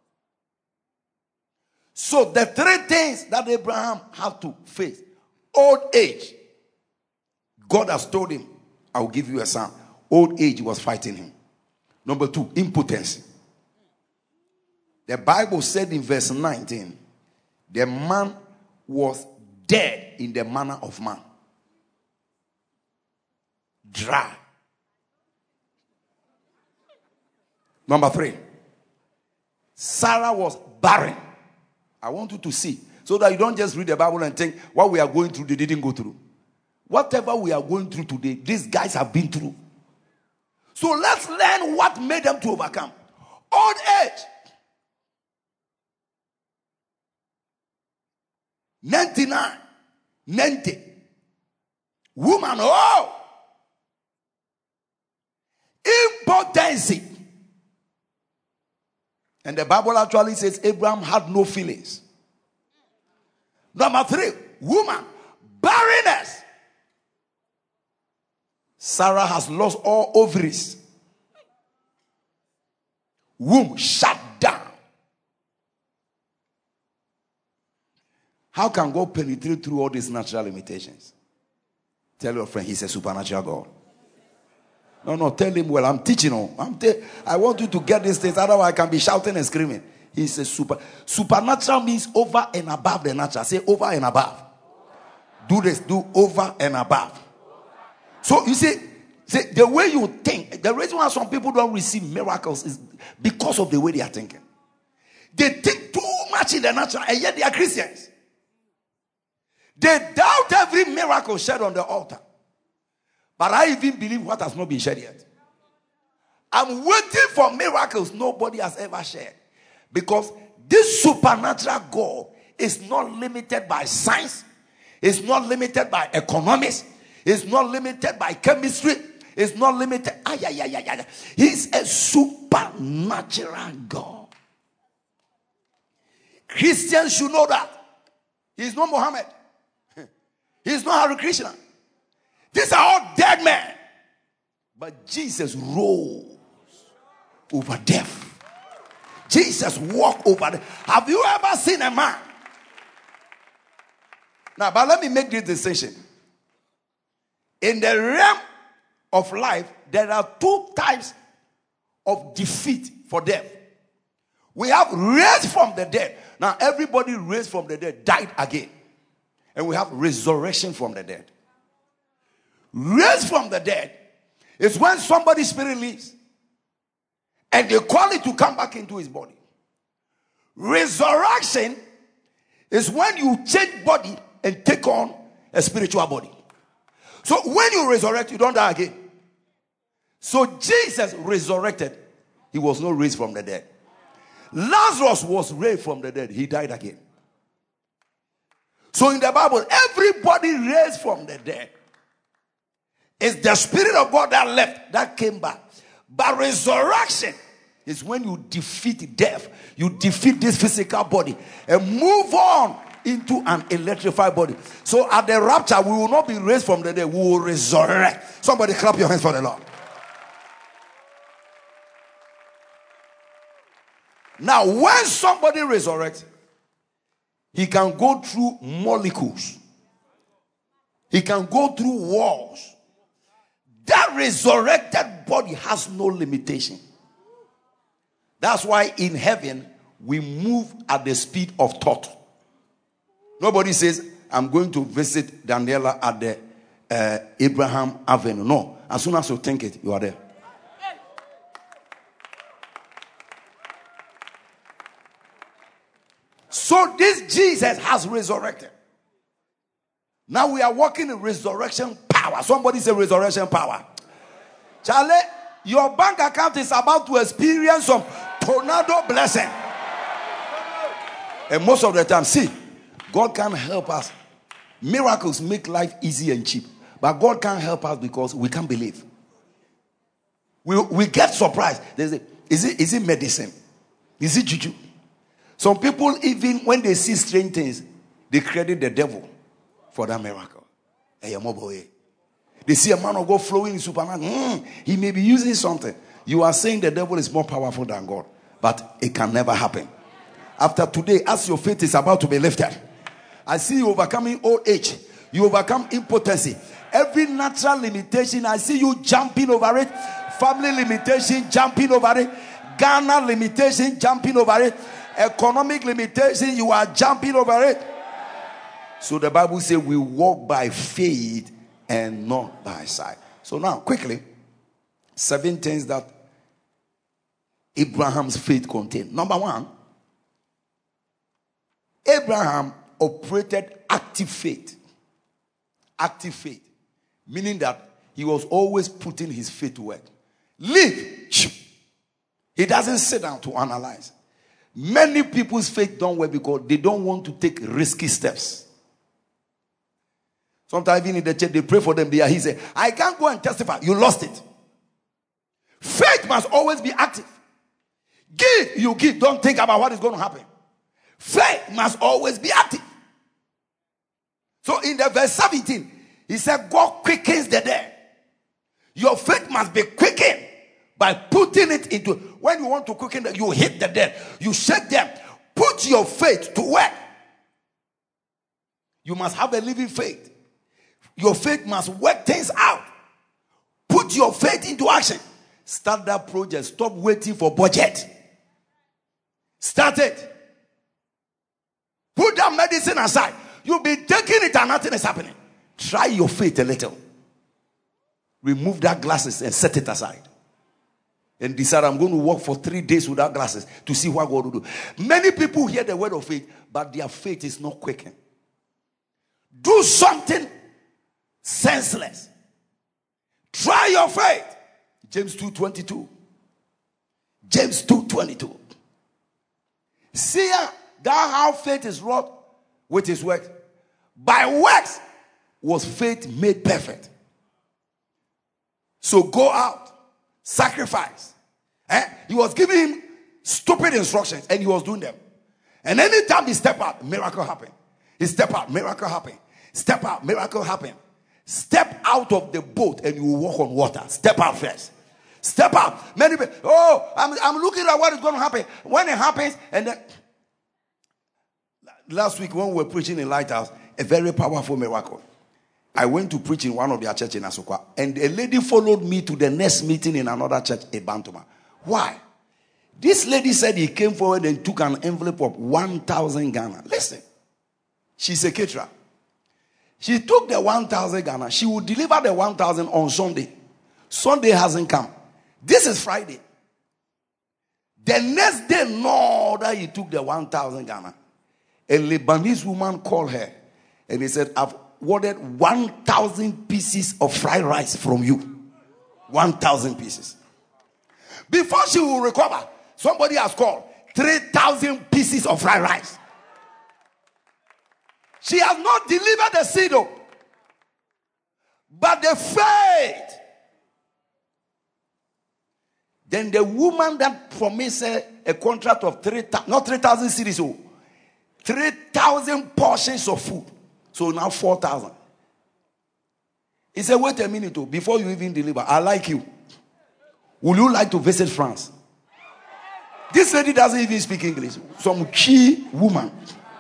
So the three things that Abraham had to face. Old age. God has told him, I will give you a son. Old age was fighting him. Number two, impotency. The Bible said in verse nineteen, the man was dead in the manner of man. Dry. Number three, Sarah was barren. I want you to see, so that you don't just read the Bible and think what we are going through, they didn't go through. Whatever we are going through today, these guys have been through. So let's learn what made them to overcome. Old age. ninety-nine. ninety. Woman, oh. Impotency. And the Bible actually says Abraham had no feelings. Number three, woman, barrenness. Sarah has lost all ovaries. Womb shut down. How can God penetrate through all these natural limitations? Tell your friend, he's a supernatural God. No, no, tell him, well, I'm teaching him. I'm te- I want you to get these things, otherwise I can be shouting and screaming. He's a super. Supernatural means over and above the natural. Say over and above. Do this, do over and above. So you see, see, the way you think, the reason why some people don't receive miracles is because of the way they are thinking. They think too much in the natural, and yet they are Christians. They doubt every miracle shed on the altar. But I even believe what has not been shared yet. I'm waiting for miracles nobody has ever shared. Because this supernatural God is not limited by science. It's not limited by economics. It's not limited by chemistry. It's not limited. Ay, ay, ay, ay, ay. He's a supernatural God. Christians should know that. He's not Muhammad. He's not Hare Krishna. These are all dead men. But Jesus rose over death. Jesus walked over death. Have you ever seen a man? Now, but let me make this distinction. In the realm of life, there are two types of defeat for death. We have raised from the dead. Now, everybody raised from the dead died again. And we have resurrection from the dead. Raised from the dead is when somebody's spirit leaves and they call it to come back into his body. Resurrection is when you change body and take on a spiritual body. So when you resurrect, you don't die again. So Jesus resurrected. He was not raised from the dead. Lazarus was raised from the dead. He died again. So in the Bible, everybody raised from the dead is the Spirit of God that left, that came back. But resurrection is when you defeat death. You defeat this physical body and move on into an electrified body. So at the rapture, we will not be raised from the dead. We will resurrect. Somebody clap your hands for the Lord. Now, when somebody resurrects, he can go through molecules. He can go through walls. That resurrected body has no limitation. That's why in heaven, we move at the speed of thought. Nobody says, I'm going to visit Daniela at the uh, Abraham Avenue. No. As soon as you think it, you are there. So this Jesus has resurrected. Now we are walking in resurrection power. Somebody say resurrection power. Charlie, your bank account is about to experience some tornado blessing. And most of the time, see, God can't help us. Miracles make life easy and cheap. But God can't help us because we can't believe. We, we get surprised. They say, is it, is it medicine? Is it juju? Some people, even when they see strange things, they credit the devil for that miracle. They see a man of God flowing in supernatural. Mm, he may be using something. You are saying the devil is more powerful than God. But it can never happen. After today, as your faith is about to be lifted, I see you overcoming old age. You overcome impotency. Every natural limitation, I see you jumping over it. Family limitation, jumping over it. Ghana limitation, jumping over it. Economic limitation, you are jumping over it. So the Bible says we walk by faith and not by sight. So now, quickly, seven things that Abraham's faith contained. Number one, Abraham operated active faith. Active faith. Meaning that he was always putting his faith to work. Live. He doesn't sit down to analyze. Many people's faith don't work because they don't want to take risky steps. Sometimes even in the church, they pray for them. They are, he said, I can't go and testify. You lost it. Faith must always be active. Give, you give. Don't think about what is going to happen. Faith must always be active. So in the verse seventeen, he said, God quickens the dead. Your faith must be quickened by putting it into, when you want to quicken them, you hit the dead. You shake them. Put your faith to work. You must have a living faith. Your faith must work things out. Put your faith into action. Start that project. Stop waiting for budget. Start it. Put that medicine aside. You'll be taking it and nothing is happening. Try your faith a little. Remove that glasses and set it aside. And decide, I'm going to walk for three days without glasses to see what God will do. Many people hear the word of faith, but their faith is not quickened. Do something senseless. Try your faith. James two twenty-two. James two twenty-two. See that how faith is wrought with his work. By works was faith made perfect. So go out, sacrifice. Eh? He was giving him stupid instructions and he was doing them. And anytime he step out, miracle happen. He step out, miracle happen. Step out, miracle happen. Step out of the boat and you will walk on water. Step out first. Step out. Many people, oh, I'm, I'm looking at what is going to happen. When it happens, and then last week when we were preaching in Lighthouse, a very powerful miracle. I went to preach in one of their churches in Asokwa, and a lady followed me to the next meeting in another church in Bantama. Why? This lady said he came forward and took an envelope of one thousand Ghana. Listen, she's a caterer. She took the one thousand Ghana. She will deliver the one thousand on Sunday. Sunday hasn't come. This is Friday. The next day, no, that he took the one thousand Ghana. A Lebanese woman called her and he said, I've ordered one thousand pieces of fried rice from you. one thousand pieces. Before she will recover, somebody has called three thousand pieces of fried rice. She has not delivered the seed, but the faith. Then the woman that promised her a contract of three, not three thousand cities, oh, three thousand portions of food. So now four thousand. He said, wait a minute, oh, before you even deliver, I like you. Would you like to visit France? This lady doesn't even speak English. Some key woman.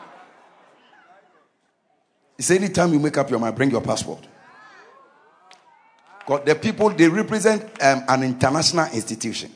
He said, anytime you make up your mind, bring your passport. Because the people, they represent um, an international institution.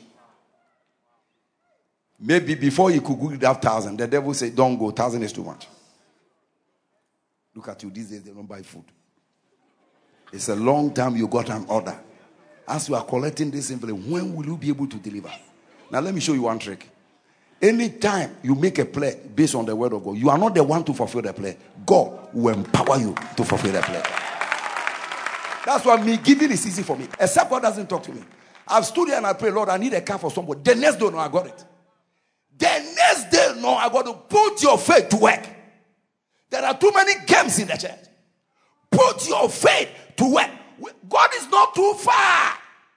Maybe before you could Google that thousand, the devil said, don't go, thousand is too much. Look at you, these days they don't buy food. It's a long time you got an order. As you are collecting this envelope, when will you be able to deliver? Now let me show you one trick. Anytime you make a play based on the word of God, you are not the one to fulfill the play. God will empower you to fulfill the play. That's why me giving is easy for me. Except God doesn't talk to me. I've stood here and I pray, Lord, I need a car for somebody. The next day, no, I got it. The next day, no, I got to put your faith to work. There are too many games in the church. Put your faith to work. God is not too far.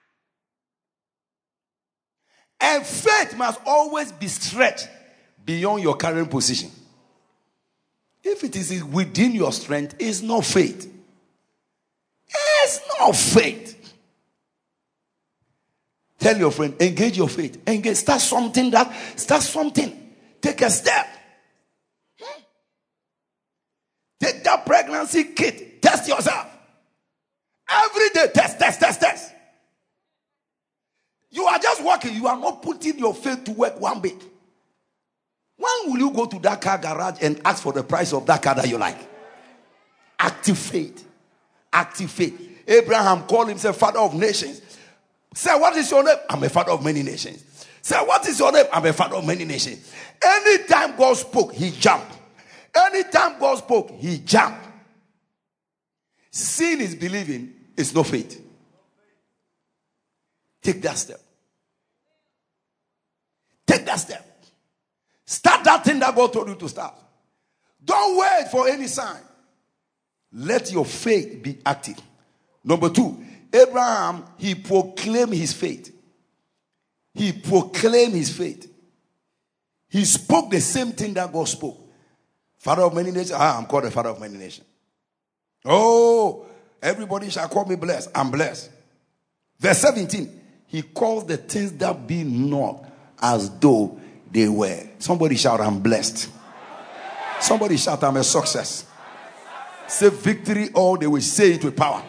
And faith must always be stretched beyond your current position. If it is within your strength, it's not faith. It's not faith. Tell your friend, engage your faith. Engage. Start something that, start something. Take a step. Hmm? Take that pregnancy kit. Test yourself. Every day, test, test, test, test. You are just working. You are not putting your faith to work one bit. When will you go to that car garage and ask for the price of that car that you like? Active faith. Active faith. Abraham called himself father of nations. Say, what is your name? I'm a father of many nations. Say, what is your name? I'm a father of many nations. Anytime God spoke, he jumped. Anytime God spoke, he jumped. Seeing is believing, is no faith. Take that step. Take that step. Start that thing that God told you to start. Don't wait for any sign. Let your faith be active. Number two, Abraham, he proclaimed his faith. He proclaimed his faith. He spoke the same thing that God spoke. Father of many nations. Ah, I'm called the father of many nations. Oh, everybody shall call me blessed. I'm blessed. Verse seventeen. He calls the things that be not as though they were. Somebody shout, I'm blessed. Somebody shout, I'm a success. Say victory all the way. Say it with power.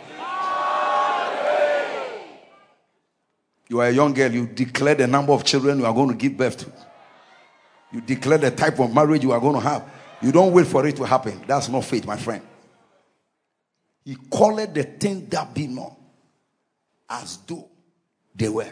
You are a young girl. You declare the number of children you are going to give birth to. You declare the type of marriage you are going to have. You don't wait for it to happen. That's not faith, my friend. He called it the thing that be not as though they were.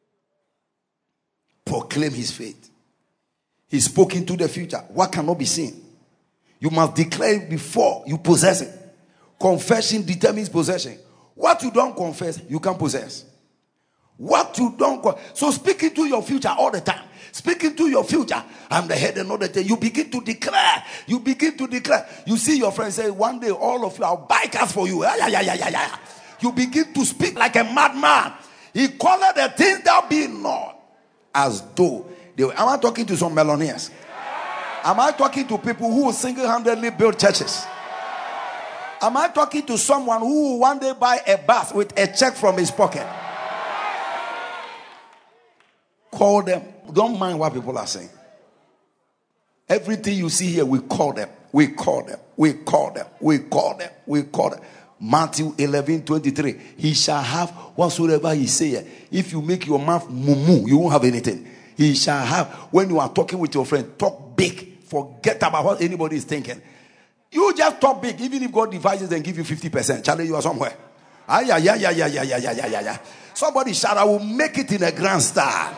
Proclaim his faith. He spoke into the future. What cannot be seen? You must declare it before you possess it. Confession determines possession. What you don't confess, you can possess. What you don't con- so speak into your future all the time. Speak into your future. I'm the head and not the tail. You begin to declare. You begin to declare. You see your friend say, one day all of you, I'll buy cars for you. Yeah, yeah, yeah, yeah, yeah. You begin to speak like a madman. He called it the things that be not as though they were. Am I talking to some millionaires? Am I talking to people who single-handedly build churches? Am I talking to someone who will one day buy a bus with a check from his pocket? Call them. Don't mind what people are saying. Everything you see here, we call them. We call them. We call them. We call them. We call them. Matthew eleven twenty-three. He shall have whatsoever he say. If you make your mouth mumu, you won't have anything. He shall have. When you are talking with your friend, talk big. Forget about what anybody is thinking. You just talk big. Even if God devises and give you fifty percent, challenge you are somewhere. Ah, yeah, yeah, yeah, yeah, yeah, yeah, yeah, yeah, yeah. Somebody shout, I will make it in a grand style.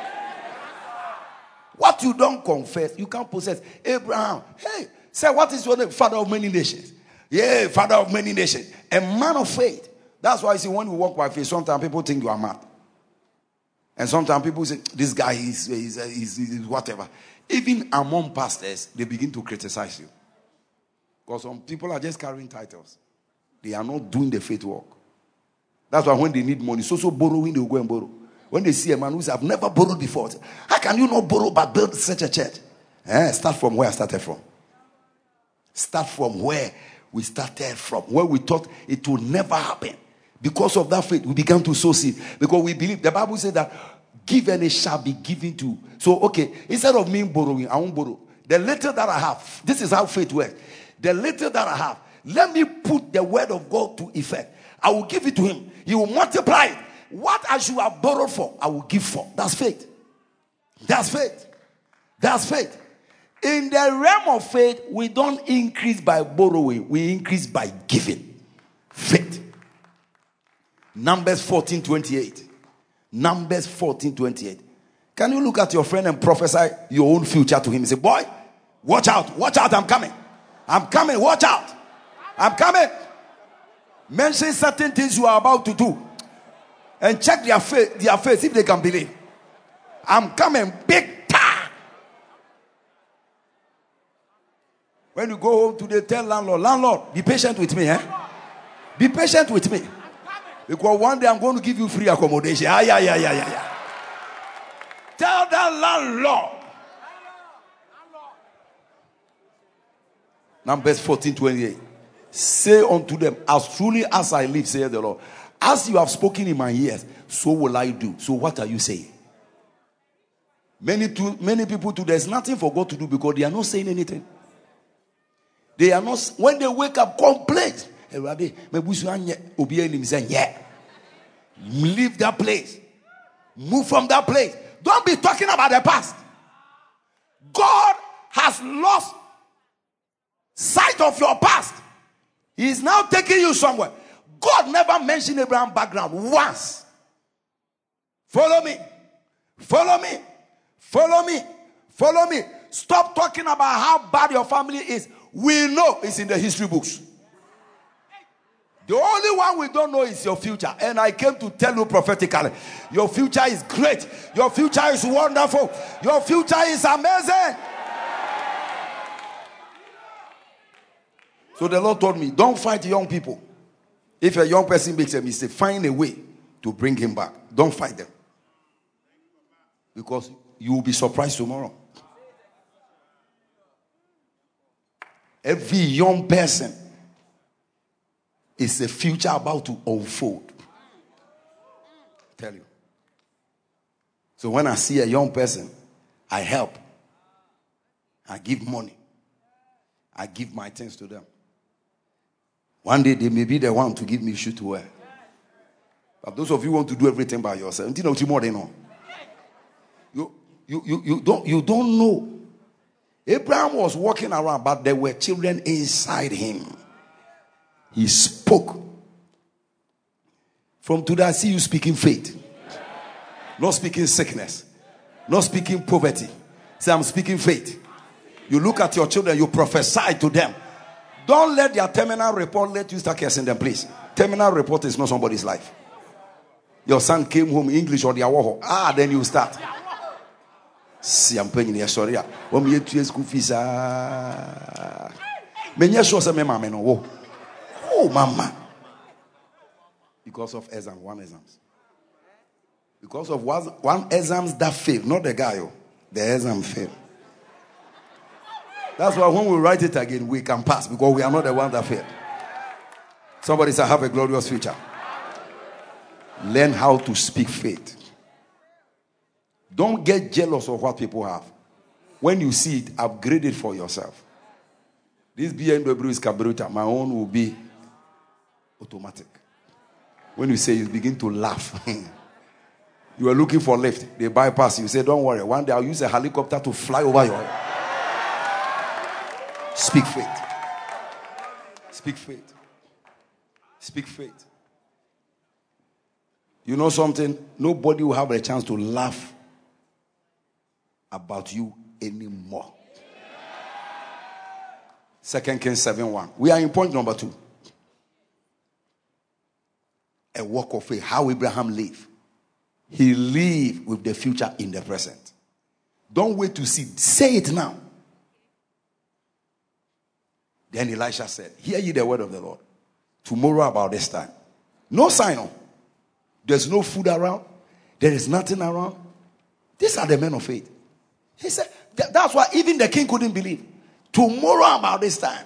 What you don't confess, you can't possess. Abraham, hey, say, what is your name? Father of many nations. Yeah, father of many nations. A man of faith. That's why I see when you walk by faith, sometimes people think you are mad. And sometimes people say, this guy is, is, is, is whatever. Even among pastors, they begin to criticize you. Because some people are just carrying titles. They are not doing the faith work. That's why when they need money, so so borrowing, they will go and borrow. When they see a man who says, I've never borrowed before, how can you not borrow but build such a church? Eh, start from where I started from. Start from where we started from. Where we thought it would never happen. Because of that faith, we began to sow seed. Because we believe, the Bible says that, give and it shall be given to. So, okay, instead of me borrowing, I won't borrow. The little that I have, this is how faith works. The little that I have, let me put the word of God to effect. I will give it to him. He will multiply it. What I should have borrowed for, I will give for. That's faith. That's faith. That's faith. In the realm of faith, we don't increase by borrowing. We increase by giving. Faith. Numbers fourteen twenty-eight. Numbers fourteen twenty-eight. Can you look at your friend and prophesy your own future to him and say, boy, watch out. Watch out. I'm coming. I'm coming. Watch out. I'm coming. Mention certain things you are about to do. And check their face, their face if they can believe. I'm coming big time. When you go home today, tell landlord, landlord, be patient with me. Eh? Be patient with me. Because one day I'm going to give you free accommodation. Ah, yeah, yeah, yeah, yeah, yeah. Tell that landlord. Numbers fourteen twenty-eight. Say unto them, as truly as I live, saith the Lord. As you have spoken in my ears, so will I do. So what are you saying? Many to, many people too, there's nothing for God to do because they are not saying anything. They are not, when they wake up, complain. Leave that place. Move from that place. Don't be talking about the past. God has lost sight of your past. He is now taking you somewhere. God never mentioned Abraham's background once. Follow me. Follow me. Follow me. Follow me. Stop talking about how bad your family is. We know it's in the history books. The only one we don't know is your future. And I came to tell you prophetically, your future is great. Your future is wonderful. Your future is amazing. So the Lord told me, don't fight young people. If a young person makes a mistake, find a way to bring him back. Don't fight them. Because you will be surprised tomorrow. Every young person is a future about to unfold. I tell you. So when I see a young person, I help. I give money. I give my things to them. One day they may be the one to give me shoe to wear. But those of you who want to do everything by yourself, you know tomorrow they know. You, you, you, you don't you don't know. Abraham was walking around, but there were children inside him. He spoke. From today, I see you speaking faith. Not speaking sickness. Not speaking poverty. Say, I'm speaking faith. You look at your children, you prophesy to them. Don't let their terminal report let you start cursing them, please. Terminal report is not somebody's life. Your son came home English or the awoho. Ah, then you start. See, I'm paying you sorry. When you two school fees, ah, many shows a mama no. Oh, mama. Because of exam, one exams. Because of one, one exams that fail, not the guy, oh, the exam fail. That's why when we write it again, we can pass because we are not the one that failed. Somebody say, have a glorious future. Learn how to speak faith. Don't get jealous of what people have. When you see it, upgrade it for yourself. This B M W is carburetor. My own will be automatic. When you say, you begin to laugh. You are looking for lift. They bypass you. You say, don't worry. One day I'll use a helicopter to fly over your head. Speak faith. Speak faith. Speak faith. You know something? Nobody will have a chance to laugh about you anymore. Second Kings seven one. We are in point number two. A walk of faith. How Abraham lived. He lived with the future in the present. Don't wait to see. Say it now. Then Elisha said, hear ye the word of the Lord. Tomorrow about this time. No sign on. There's no food around. There is nothing around. These are the men of faith. He said, that's why even the king couldn't believe. Tomorrow about this time,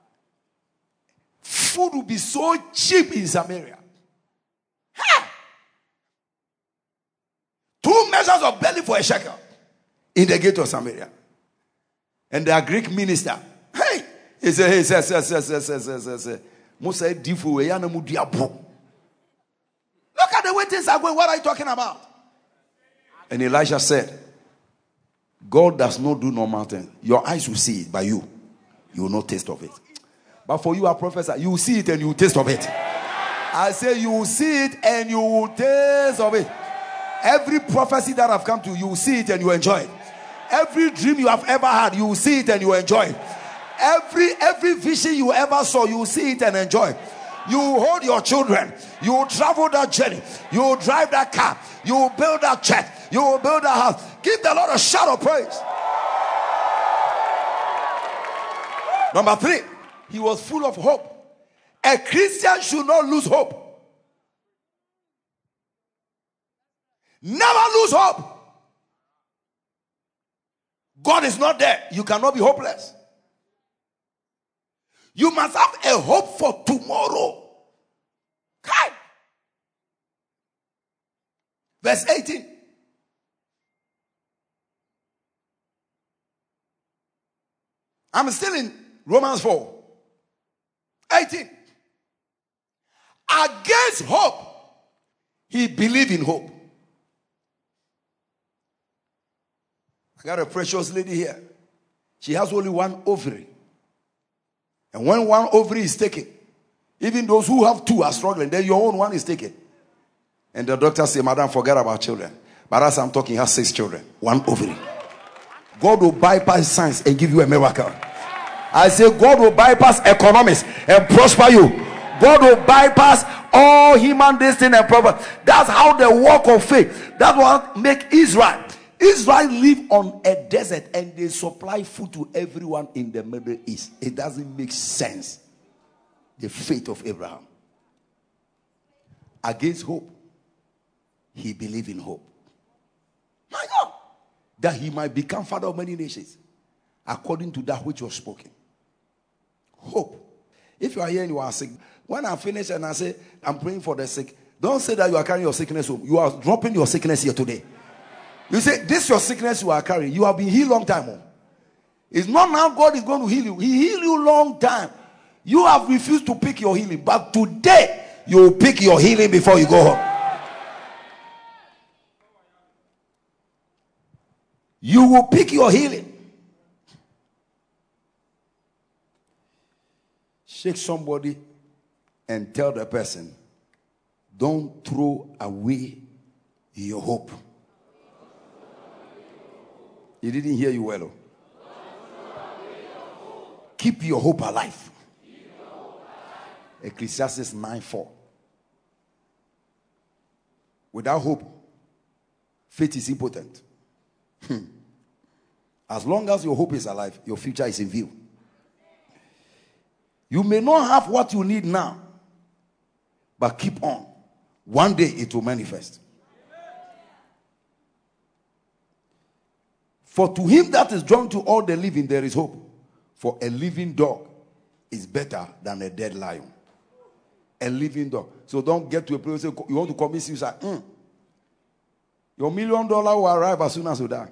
food will be so cheap in Samaria. Ha! Two measures of belly for a shekel in the gate of Samaria. And the Greek minister, hey, he said, he says, says, says, says, says, says, says, Look at the way things are going. What are you talking about? And Elijah said, God does not do normal things. Your eyes will see it, but you, you will not taste of it. But for you, a professor, you will see it and you will taste of it. I say you will see it and you will taste of it. Every prophecy that I've come to, you will see it and you enjoy it. Every dream you have ever had, you will see it and you enjoy it. Every every vision you ever saw, you will see it and enjoy it. You will hold your children. You will travel that journey. You will drive that car. You will build that church. You will build that house. Give the Lord a shout of praise. Number three, he was full of hope. A Christian should not lose hope. Never lose hope. God is not there. You cannot be hopeless. You must have a hope for tomorrow. Okay. Verse eighteen. I'm still in Romans four. eighteen. Against hope, he believed in hope. I got a precious lady here. She has only one ovary. And when one ovary is taken, even those who have two are struggling. Then your own one is taken. And the doctor say, Madam, forget about children. But as I'm talking, he has six children. One ovary. God will bypass science and give you a miracle. I say God will bypass economics and prosper you. God will bypass all human destiny and prosper. That's how the walk of faith. That's what make Israel. Israel live on a desert and they supply food to everyone in the Middle East. It doesn't make sense. The faith of Abraham. Against hope, he believed in hope. My God. That he might become father of many nations. According to that which was spoken. Hope. If you are here and you are sick, when I finish and I say, I'm praying for the sick, don't say that you are carrying your sickness home. You are dropping your sickness here today. You say, this is your sickness you are carrying. You have been healed long time. Oh. It's not now God is going to heal you. He healed you long time. You have refused to pick your healing, but today you will pick your healing before you go home. You will pick your healing. Shake somebody and tell the person, don't throw away your hope. He didn't hear you well. Keep your hope alive. Ecclesiastes nine four. Without hope, faith is impotent. Hmm. As long as your hope is alive, your future is in view. You may not have what you need now, but keep on. One day it will manifest. For to him that is drawn to all the living, there is hope. For a living dog is better than a dead lion. A living dog. So don't get to a place where you want to commit suicide. Mm. Your million dollar will arrive as soon as you die.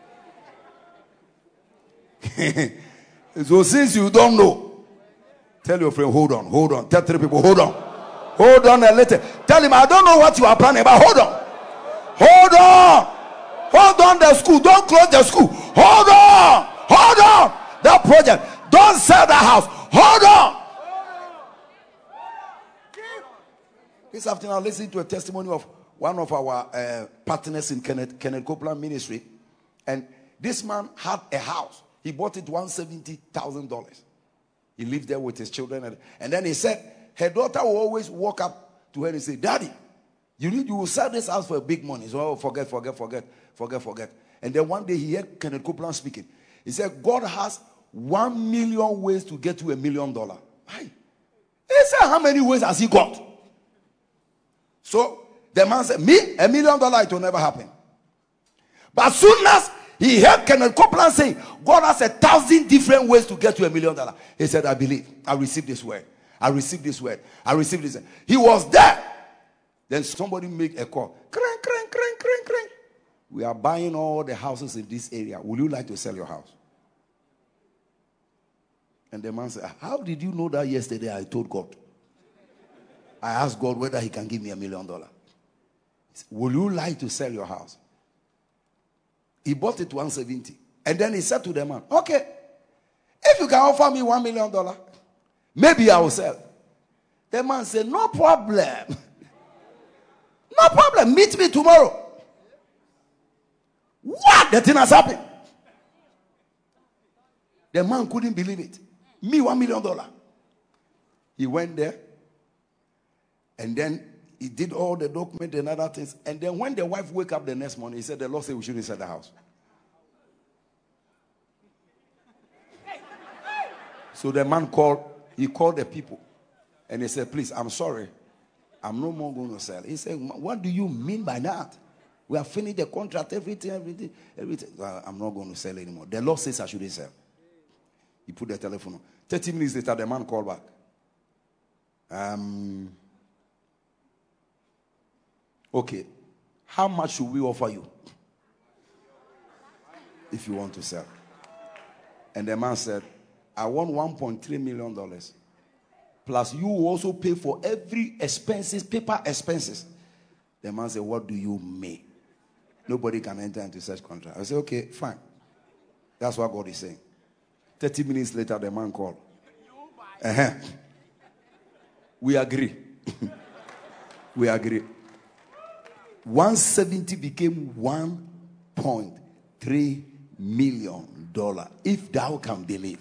So since you don't know, tell your friend, hold on, hold on. Tell three people, hold on. Hold on a little. Tell him, I don't know what you are planning, but hold on. Hold on. Hold on the school. Don't close the school. Hold on. Hold on. That project. Don't sell the house. Hold on. This afternoon, I listened to a testimony of one of our uh, partners in Kenneth, Kenneth Copeland Ministry. And this man had a house. He bought it one hundred seventy thousand dollars. He lived there with his children. And, and then he said, her daughter will always walk up to her and say, Daddy, you need, you will sell this house for big money. So, oh, forget, forget, forget, forget, forget. And then one day he heard Kenneth Copeland speaking. He said, God has one million ways to get to a million dollars. He said, how many ways has he got? So the man said, me, a million dollars, it will never happen. But as soon as he heard Kenneth Copeland saying, God has a thousand different ways to get to a million dollars, he said, I believe. I received this word. I received this word. I received this. He was there. Then somebody make a call. Crank, crank, crank, crank, crank. We are buying all the houses in this area. Would you like to sell your house? And the man said, how did you know that yesterday? I told God. I asked God whether he can give me a million dollars. Will you like to sell your house? He bought it one hundred seventy. And then he said to the man, okay, if you can offer me one million dollars, maybe I will sell. The man said, no problem. No problem. Meet me tomorrow. What? The thing has happened. The man couldn't believe it. Me, one million dollars. He went there. And then he did all the documents and other things. And then when the wife woke up the next morning, he said, the Lord said we shouldn't sell the house. So the man called, he called the people. And he said, please, I'm sorry. I'm no more going to sell. He said, what do you mean by that? We have finished the contract, everything, everything, everything. Well, I'm not going to sell anymore. The Lord says I shouldn't sell. He put the telephone on. thirty minutes later, the man called back. Um... Okay, how much should we offer you if you want to sell? And the man said, I want one point three million dollars. Plus you will also pay for every expenses, paper expenses. The man said, what do you mean? Nobody can enter into such contract. I said, okay, fine. That's what God is saying. thirty minutes later, the man called. Uh-huh. We agree. We agree. one hundred seventy became one point three million dollars. If thou can believe.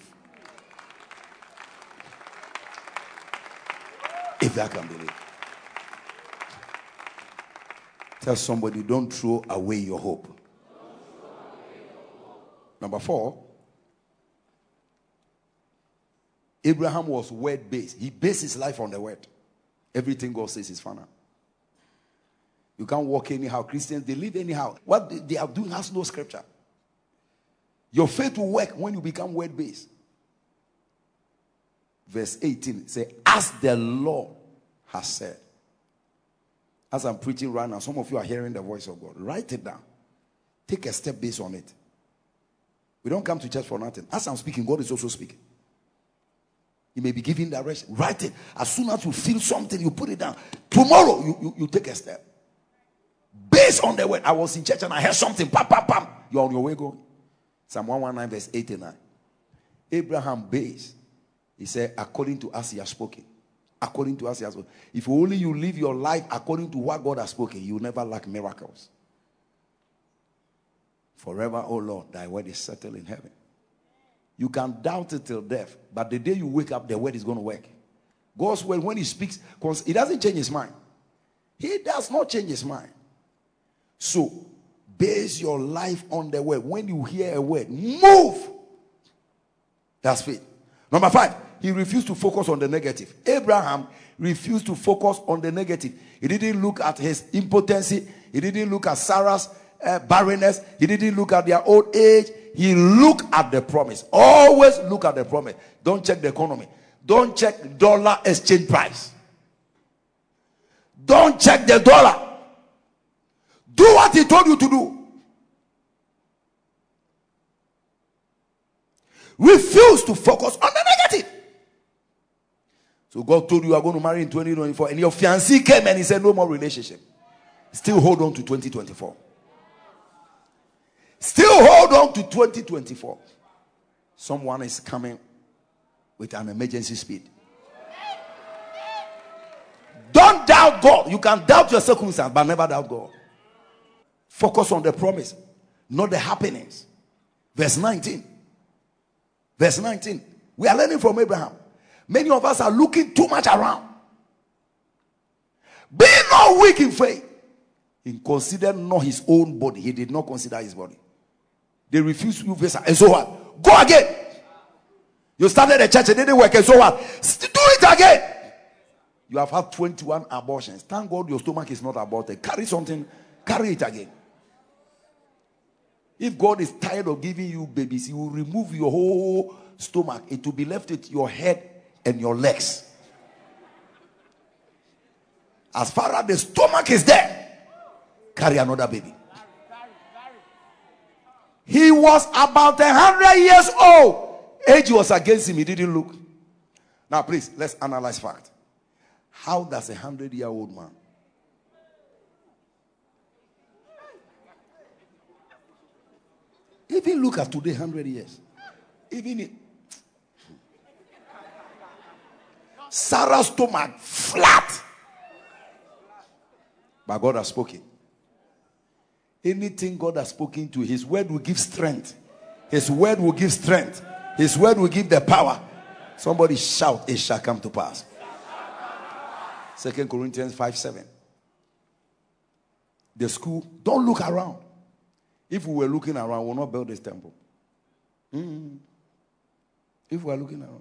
If thou can believe. Tell somebody, don't throw away your hope. Number four. Abraham was word-based. He based his life on the word. Everything God says is final. You can't walk anyhow. Christians, they live anyhow. What they are doing has no scripture. Your faith will work when you become word-based. Verse eighteen say, as the Lord has said. As I'm preaching right now, some of you are hearing the voice of God. Write it down. Take a step based on it. We don't come to church for nothing. As I'm speaking, God is also speaking. He may be giving direction. Write it. As soon as you feel something, you put it down. Tomorrow, you, you, you take a step. Based on the word. I was in church and I heard something. Pam, pam, pam. You're on your way going. Psalm one nineteen verse eighty-nine. Abraham based. He said, according to us he has spoken. According to us he has spoken. If only you live your life according to what God has spoken, you will never lack miracles. Forever, oh Lord, thy word is settled in heaven. You can doubt it till death, but the day you wake up, the word is going to work. God's word, when he speaks, he doesn't change his mind. He does not change his mind. So, base your life on the word. When you hear a word, move. That's faith. Number five, he refused to focus on the negative. Abraham refused to focus on the negative. He didn't look at his impotency. He didn't look at Sarah's uh, barrenness. He didn't look at their old age. He looked at the promise. Always look at the promise. Don't check the economy. Don't check dollar exchange price. Don't check the dollar. Do what he told you to do. Refuse to focus on the negative. So God told you you are going to marry in twenty twenty-four, and your fiancé came and he said no more relationship. Still hold on to twenty twenty-four. Still hold on to twenty twenty-four. Someone is coming with an emergency speed. Don't doubt God. You can doubt your circumstance, but never doubt God. Focus on the promise, not the happenings. Verse nineteen. Verse nineteen. We are learning from Abraham. Many of us are looking too much around. Be not weak in faith. He considered not his own body. He did not consider his body. They refused to do visa. And so what? Go again. You started a church, it didn't work. And so what? Do it again. You have had twenty-one abortions. Thank God your stomach is not aborted. Carry something. Carry it again. If God is tired of giving you babies, he will remove your whole stomach. It will be left with your head and your legs. As far as the stomach is there, carry another baby. He was about a hundred years old. Age was against him. He didn't look. Now, please, let's analyze fact. How does a hundred-year-old man even look at today, hundred years? Even it, Sarah's stomach flat. But God has spoken. Anything God has spoken to, his word will give strength. His word will give strength. His word will give the power. Somebody shout, it shall come to pass. Second Corinthians five seven. The school, don't look around. If we were looking around, we will not build this temple. Mm-hmm. If we are looking around.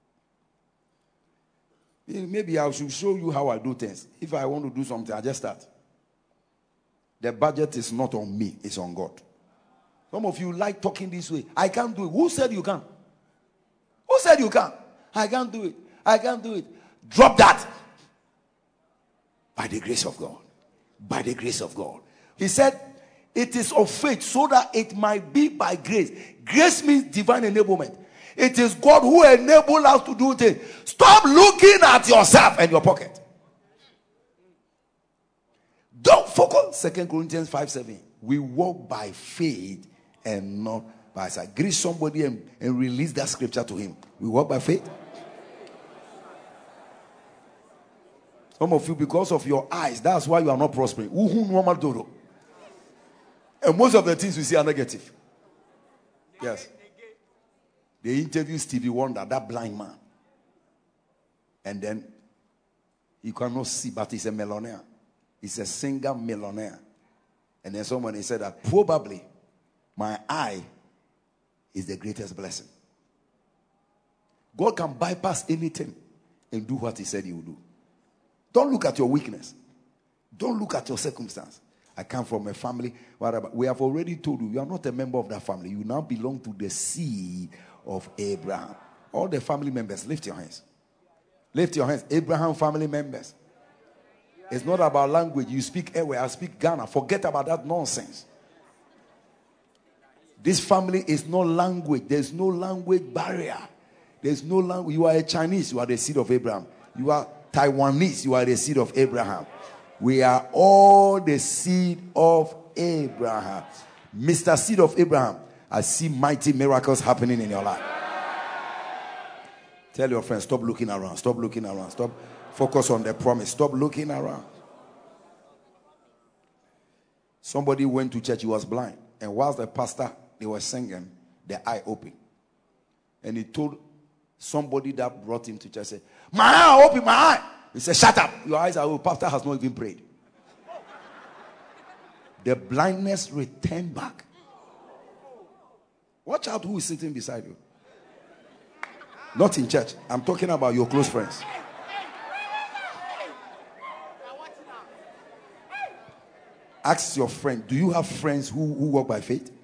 Maybe I should show you how I do things. If I want to do something, I just start. The budget is not on me, it's on God. Some of you like talking this way. I can't do it. Who said you can? Who said you can? I can't do it. I can't do it. Drop that. By the grace of God. By the grace of God. He said, it is of faith so that it might be by grace. Grace means divine enablement. It is God who enables us to do things. Stop looking at yourself and your pocket. Don't focus. Second Corinthians five seven. We walk by faith and not by sight. Greet somebody and, and release that scripture to him. We walk by faith. Some of you, because of your eyes, that's why you are not prospering. And most of the things we see are negative. Yes. They interviewed Stevie Wonder, that blind man. And then he cannot see, but he's a millionaire. He's a singer millionaire. And then someone said that probably my eye is the greatest blessing. God can bypass anything and do what he said he will do. Don't look at your weakness. Don't look at your circumstance. I come from a family, whatever. We have already told you, you are not a member of that family. You now belong to the seed of Abraham. All the family members, lift your hands. Lift your hands. Abraham family members. It's not about language. You speak Ewe, I speak Ghana. Forget about that nonsense. This family is no language. There's no language barrier. There's no language. You are a Chinese, you are the seed of Abraham. You are Taiwanese, you are the seed of Abraham. We are all the seed of Abraham. Mister Seed of Abraham, I see mighty miracles happening in your life. Tell your friends, stop looking around. Stop looking around. Stop. Focus on the promise. Stop looking around. Somebody went to church, he was blind. And whilst the pastor, they were singing, the eye opened. And he told somebody that brought him to church, say, my eye, open my eye. He said, shut up. Your eyes are open. Pastor has not even prayed. The blindness returned back. Watch out who is sitting beside you. Not in church. I'm talking about your close friends. Ask your friend, do you have friends who, who walk by faith?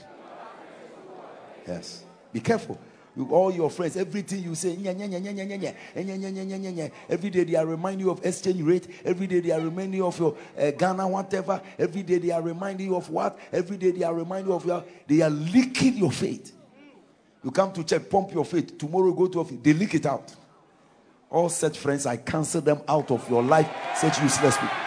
Yes. Be careful. With all your friends, everything you say, nya, nya, nya, nya, nya, nya, nya, nya, nya, nya, nya, nya. Every day they are reminding you of exchange rate. Every day they are reminding you of your uh, Ghana, whatever. Every day they are reminding you of what? Every day they are reminding you of your, they are leaking your faith. You come to church, pump your faith. Tomorrow go to office, they leak it out. All such friends, I cancel them out of your life. Such useless people.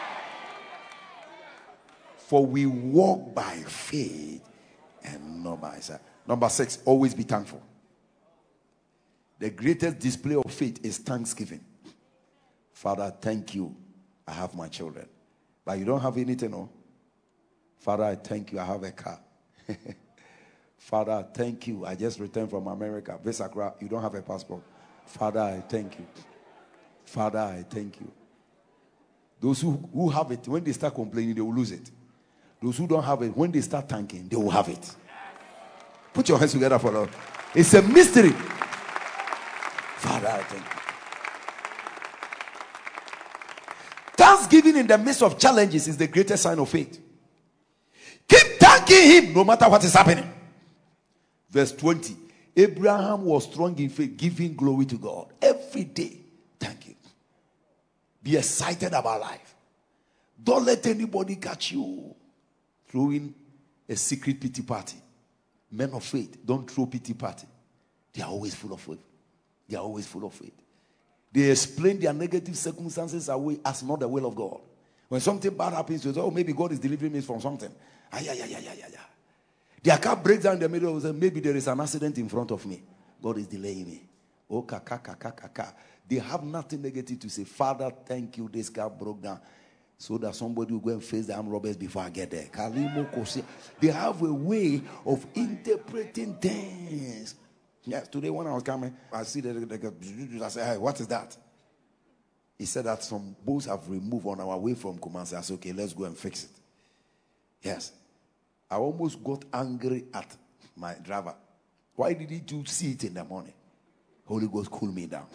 For we walk by faith and not by sight. Number six, always be thankful. The greatest display of faith is thanksgiving. Father, thank you. I have my children. But you don't have anything, no? Father, I thank you. I have a car. Father, thank you. I just returned from America. Vesakra, you don't have a passport. Father, I thank you. Father, I thank you. Those who, who have it, when they start complaining, they will lose it. Those who don't have it, when they start thanking, they will have it. Put your hands together for Lord. It's a mystery. Father, I thank you. Thanksgiving in the midst of challenges is the greatest sign of faith. Keep thanking him no matter what is happening. Verse twenty. Abraham was strong in faith, giving glory to God every day. Thank you. Be excited about life. Don't let anybody catch you throwing a secret pity party. Men of faith don't throw pity party. They are always full of faith. They are always full of faith. They explain their negative circumstances away as not the will of God. When something bad happens, they say, oh, maybe God is delivering me from something. Ah, yeah, yeah, yeah, yeah, yeah, yeah. Their car breaks down in the middle and say, maybe there is an accident in front of me. God is delaying me. Oh, kaka, kaka, kaka. They have nothing negative to say. Father, thank you, this car broke down. So that somebody will go and face the armed robbers before I get there. They have a way of interpreting things. Yes, today when I was coming, I see that I said, hey, what is that? He said that some boats have removed on our way from Kumasi. I said, okay, let's go and fix it. Yes. I almost got angry at my driver. Why didn't you see it in the morning? Holy Ghost, cool me down.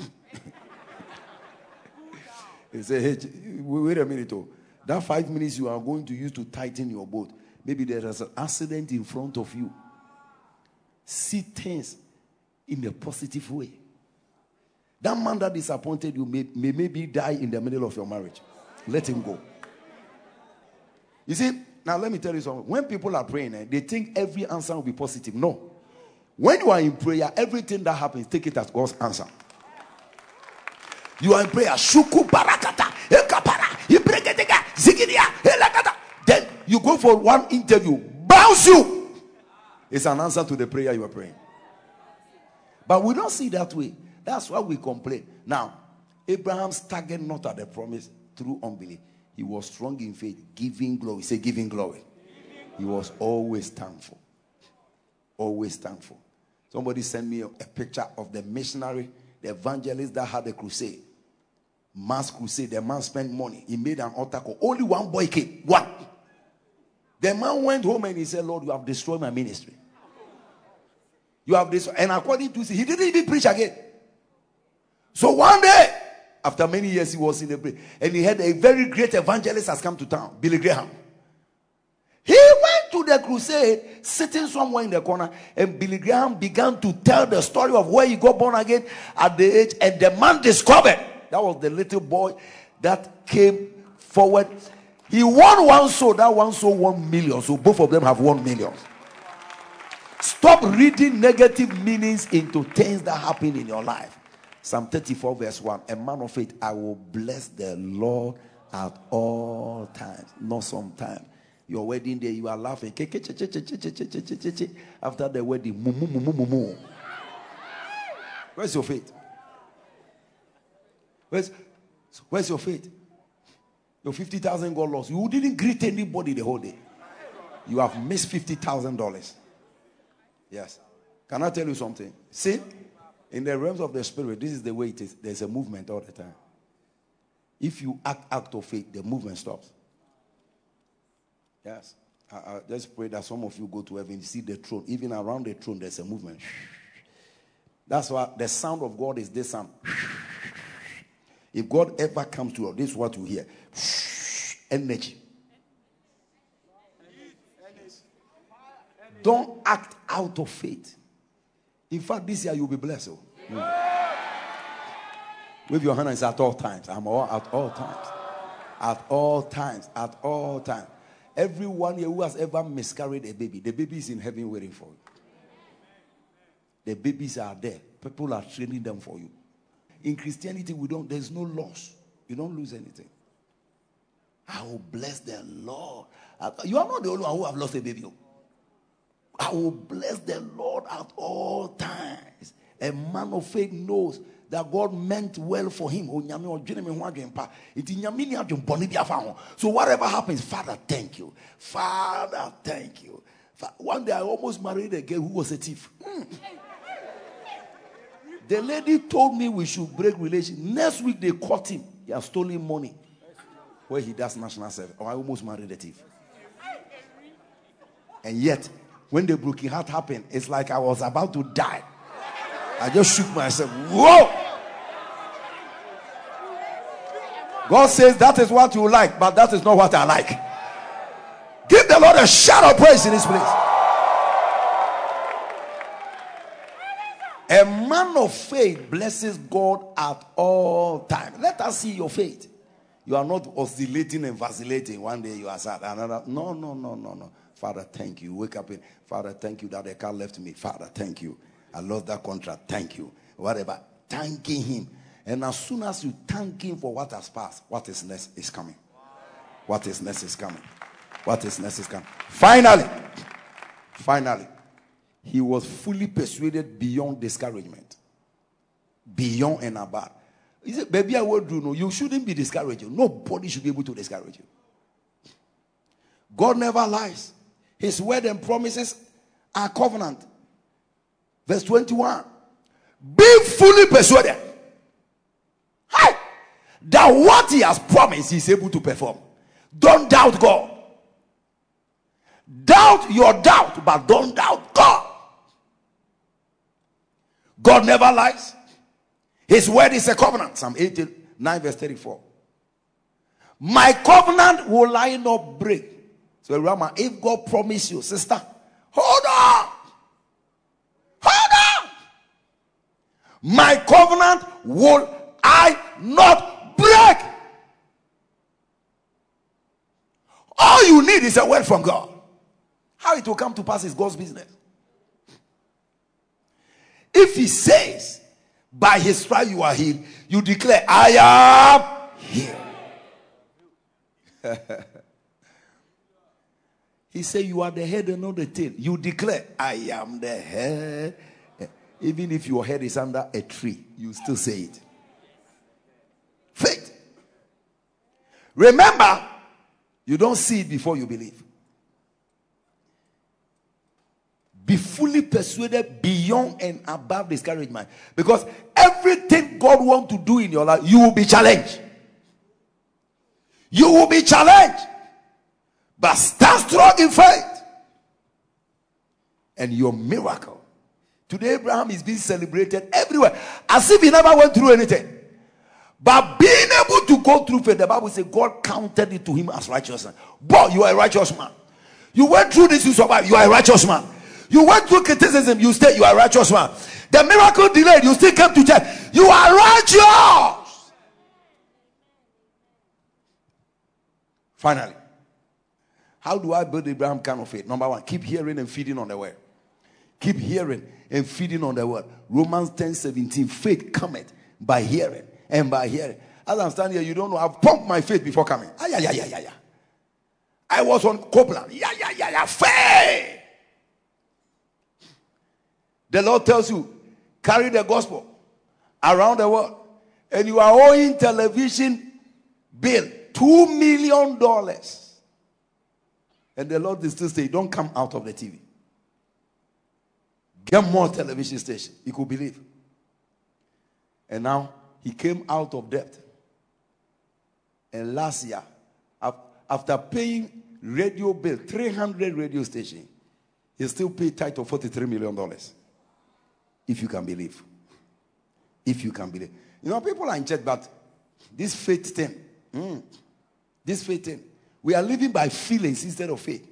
He said, hey, wait a minute. Oh. That five minutes you are going to use to tighten your boat. Maybe there is an accident in front of you. See things in a positive way. That man that disappointed you may, may maybe die in the middle of your marriage. Let him go. You see, now let me tell you something. When people are praying, eh, they think every answer will be positive. No. When you are in prayer, everything that happens, take it as God's answer. You are in prayer. Shuku barakata. Ekapara. Ibregetega. Zigidia. Elakata. Then you go for one interview. Bounce you. It's an answer to the prayer you are praying. But we don't see that way. That's why we complain. Now, Abraham staggered not at the promise through unbelief. He was strong in faith, giving glory. Say, giving glory. He was always thankful. Always thankful. Somebody sent me a, a picture of the missionary, the evangelist that had a crusade. Mass crusade. The man spent money. He made an altar call. Only one boy came. One. The man went home and he said, Lord, you have destroyed my ministry. You have this, and according to this, he didn't even preach again. So one day, after many years, he was in a place, and he had a very great evangelist has come to town, Billy Graham. He went to the crusade, sitting somewhere in the corner, and Billy Graham began to tell the story of where he got born again at the age, and the man discovered that was the little boy that came forward. He won one soul, that one soul won millions, so both of them have one million. Stop reading negative meanings into things that happen in your life. Psalm thirty-four verse one. A man of faith, I will bless the Lord at all times. Not sometimes. Your wedding day, you are laughing. After the wedding, moo, moo, moo, moo, moo. Where's your faith? Where's, where's your faith? Your fifty thousand got lost. You didn't greet anybody the whole day. You have missed fifty thousand dollars. Yes. Can I tell you something? See, in the realms of the spirit, this is the way it is. There's a movement all the time. If you act out of faith, the movement stops. Yes. I, I just pray that some of you go to heaven, see the throne. Even around the throne, there's a movement. That's why the sound of God is this sound. If God ever comes to you, this is what you hear. Energy. Don't act out of faith. In fact, this year you'll be blessed. Oh. Mm. Wave your hand and say, at all times. I'm all at all times. At all times. At all times. Everyone here who has ever miscarried a baby, the baby is in heaven waiting for you. The babies are there. People are training them for you. In Christianity, we don't, there's no loss. You don't lose anything. I will bless the Lord. You are not the only one who have lost a baby. I will bless the Lord at all times. A man of faith knows that God meant well for him. So whatever happens, Father, thank you. Father, thank you. One day I almost married a girl who was a thief. Mm. The lady told me we should break relations. Next week they caught him. He has stolen money where he does national service. Oh, I almost married a thief. And yet, when the broken heart happened, it's like I was about to die. I just shook myself. Whoa! God says that is what you like, but that is not what I like. Give the Lord a shout of praise in this place. A man of faith blesses God at all times. Let us see your faith. You are not oscillating and vacillating. One day you are sad, another. No, no, no, no, no. Father, thank you. Wake up in. Father, thank you that the car left me. Father, thank you. I lost that contract. Thank you. Whatever. Thanking him. And as soon as you thank him for what has passed, what is next is coming. What is next is coming. What is next is coming. Finally, finally, he was fully persuaded beyond discouragement. Beyond and above. He said, baby, I will do no. You shouldn't be discouraged. Nobody should be able to discourage you. God never lies. His word and promises are covenant. Verse twenty-one. Be fully persuaded. Hi! That what he has promised, he is able to perform. Don't doubt God. Doubt your doubt, but don't doubt God. God never lies. His word is a covenant. Psalm eighty-nine verse thirty-four. My covenant will I not break. So Rama, if God promised you, sister, hold on. Hold on. My covenant will I not break. All you need is a word from God. How it will come to pass is God's business. If he says, by his stripe you are healed, you declare, I am healed. He said, you are the head and not the tail. You declare, I am the head. Even if your head is under a tree, you still say it. Faith. Remember, you don't see it before you believe. Be fully persuaded beyond and above discouragement. Because everything God wants to do in your life, you will be challenged. You will be challenged. But stand strong in faith. And your miracle. Today Abraham is being celebrated everywhere. As if he never went through anything. But being able to go through faith, the Bible says God counted it to him as righteousness. Boy, you are a righteous man. You went through this, you survived. You are a righteous man. You went through criticism, you stayed, you are a righteous man. The miracle delayed, you still came to church. You are righteous. Finally, how do I build Abraham kind of faith? Number one, keep hearing and feeding on the word. Keep hearing and feeding on the word. Romans ten seventeen. Faith cometh by hearing and by hearing. As I'm standing here, you don't know. I've pumped my faith before coming. Ah, yeah, yeah, yeah, yeah, yeah. I was on Copeland. Yeah, yeah, yeah, yeah. Faith. The Lord tells you, carry the gospel around the world. And you are owing television bill two million dollars. And the Lord is still saying, don't come out of the T V. Get more television stations. You could believe. And now he came out of debt. And last year, after paying radio bill, three hundred radio stations, he still paid tithe of forty-three million dollars. If you can believe. If you can believe. You know, people are in church, but this faith thing, mm, this faith thing, we are living by feelings instead of faith.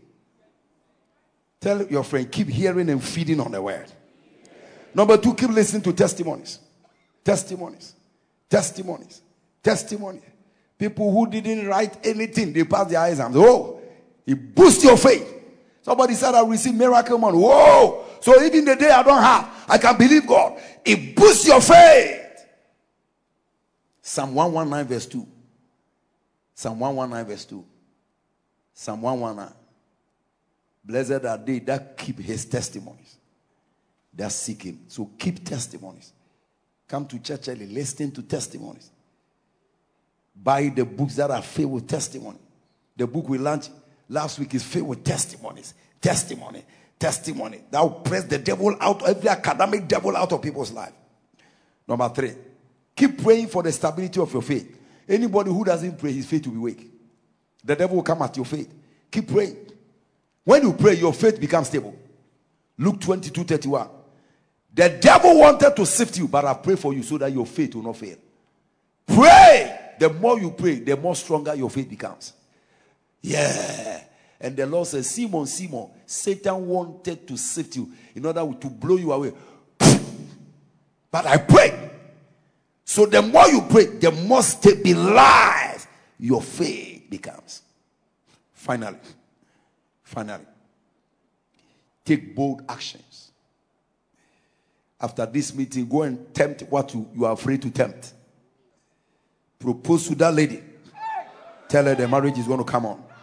Tell your friend, keep hearing and feeding on the word. Number two, keep listening to testimonies. Testimonies. Testimonies. Testimonies. People who didn't write anything, they passed their exams. Oh, it boosts your faith. Somebody said, I received miracle money. Whoa! So even the day I don't have, I can believe God. It boosts your faith. Psalm one nineteen verse two. Psalm one nineteen verse two. Psalm one nineteen. Blessed are they that keep his testimonies, that seek him. So keep testimonies. Come to church early, listen to testimonies. Buy the books that are filled with testimony. The book we launched last week is filled with testimonies. Testimony. Testimony. That will press the devil out, every academic devil out of people's life. Number three. Keep praying for the stability of your faith. Anybody who doesn't pray, his faith will be weak. The devil will come at your faith. Keep praying. When you pray, your faith becomes stable. Luke twenty-two thirty-one. The devil wanted to sift you, but I pray for you so that your faith will not fail. Pray. The more you pray, the more stronger your faith becomes. Yeah. And the Lord says, Simon, Simon, Satan wanted to sift you in order to blow you away. But I pray. So the more you pray, the more stabilized your faith becomes. Finally, finally, take bold actions. After this meeting, go and tempt what you, you are afraid to tempt. Propose to that lady. Tell her the marriage is going to come on.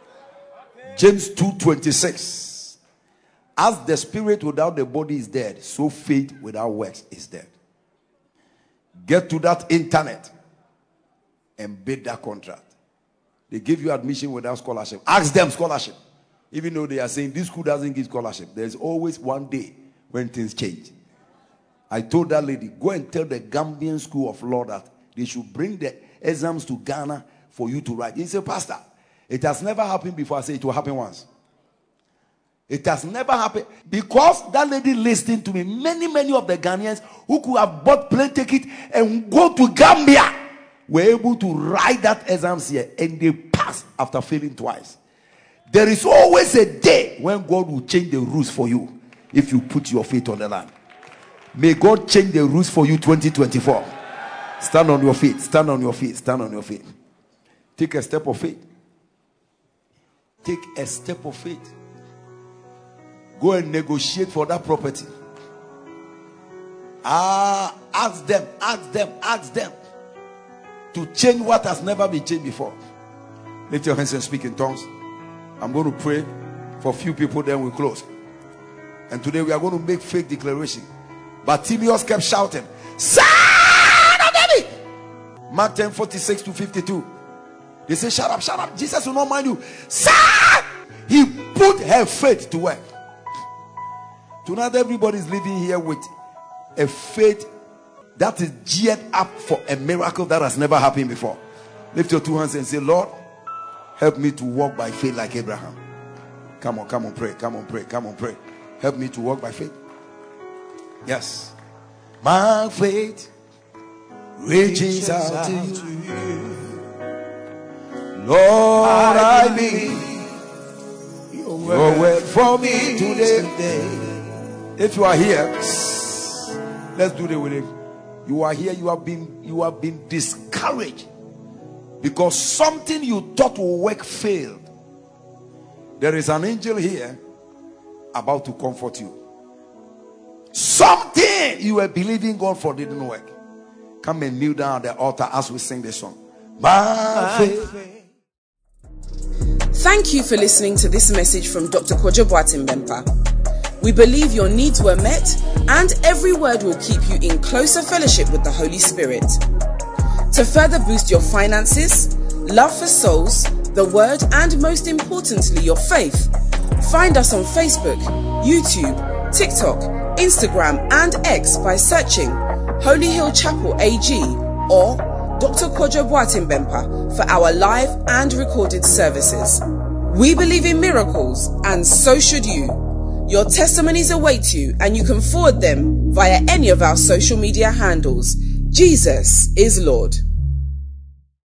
James two twenty-six. As the spirit without the body is dead, so faith without works is dead. Get to that internet and bid that contract. They give you admission without scholarship. Ask them scholarship. Even though they are saying this school doesn't give scholarship, there's always one day when things change. I told that lady, go and tell the Gambian School of Law that they should bring the exams to Ghana for you to write. He said, Pastor, it has never happened before. I said, it will happen once. It has never happened. Because that lady listened to me, many, many of the Ghanaians who could have bought plane ticket and go to Gambia were able to write that exams here, and they passed after failing twice. There is always a day when God will change the rules for you if you put your feet on the land. May God change the rules for you twenty twenty-four. Stand on your feet. Stand on your feet. Stand on your feet. Take a step of faith. Take a step of faith. Go and negotiate for that property. Ah, ask them, ask them, ask them to change what has never been changed before. Lift your hands and speak in tongues. I'm going to pray for a few people, then we'll close. And today we are going to make faith declaration. But Bartimaeus kept shouting, Son of David! Mark ten forty-six to fifty-two. They say, shut up, shut up. Jesus will not mind you. Son! He put her faith to work. Tonight everybody is living here with a faith that is geared up for a miracle that has never happened before. Lift your two hands and say, Lord, help me to walk by faith like Abraham. Come on, come on, pray. Come on, pray. Come on, pray. Help me to walk by faith. Yes. My faith reaches out to you. Lord, I believe your word for me today. If you are here, let's do the with it. You are here, you have been you have been discouraged because something you thought would work failed. There is an angel here about to comfort you. Something you were believing God for didn't work. Come and kneel down at the altar as we sing this song. My faith. Thank you for listening to this message from Doctor Kojo Boatin Bempah. We believe your needs were met and every word will keep you in closer fellowship with the Holy Spirit. To further boost your finances, love for souls, the word, and most importantly, your faith, find us on Facebook, YouTube, TikTok, Instagram, and X by searching Holy Hill Chapel A G or Doctor Kojo Boatin Bempah for our live and recorded services. We believe in miracles, and so should you. Your testimonies await you, and you can forward them via any of our social media handles. Jesus is Lord.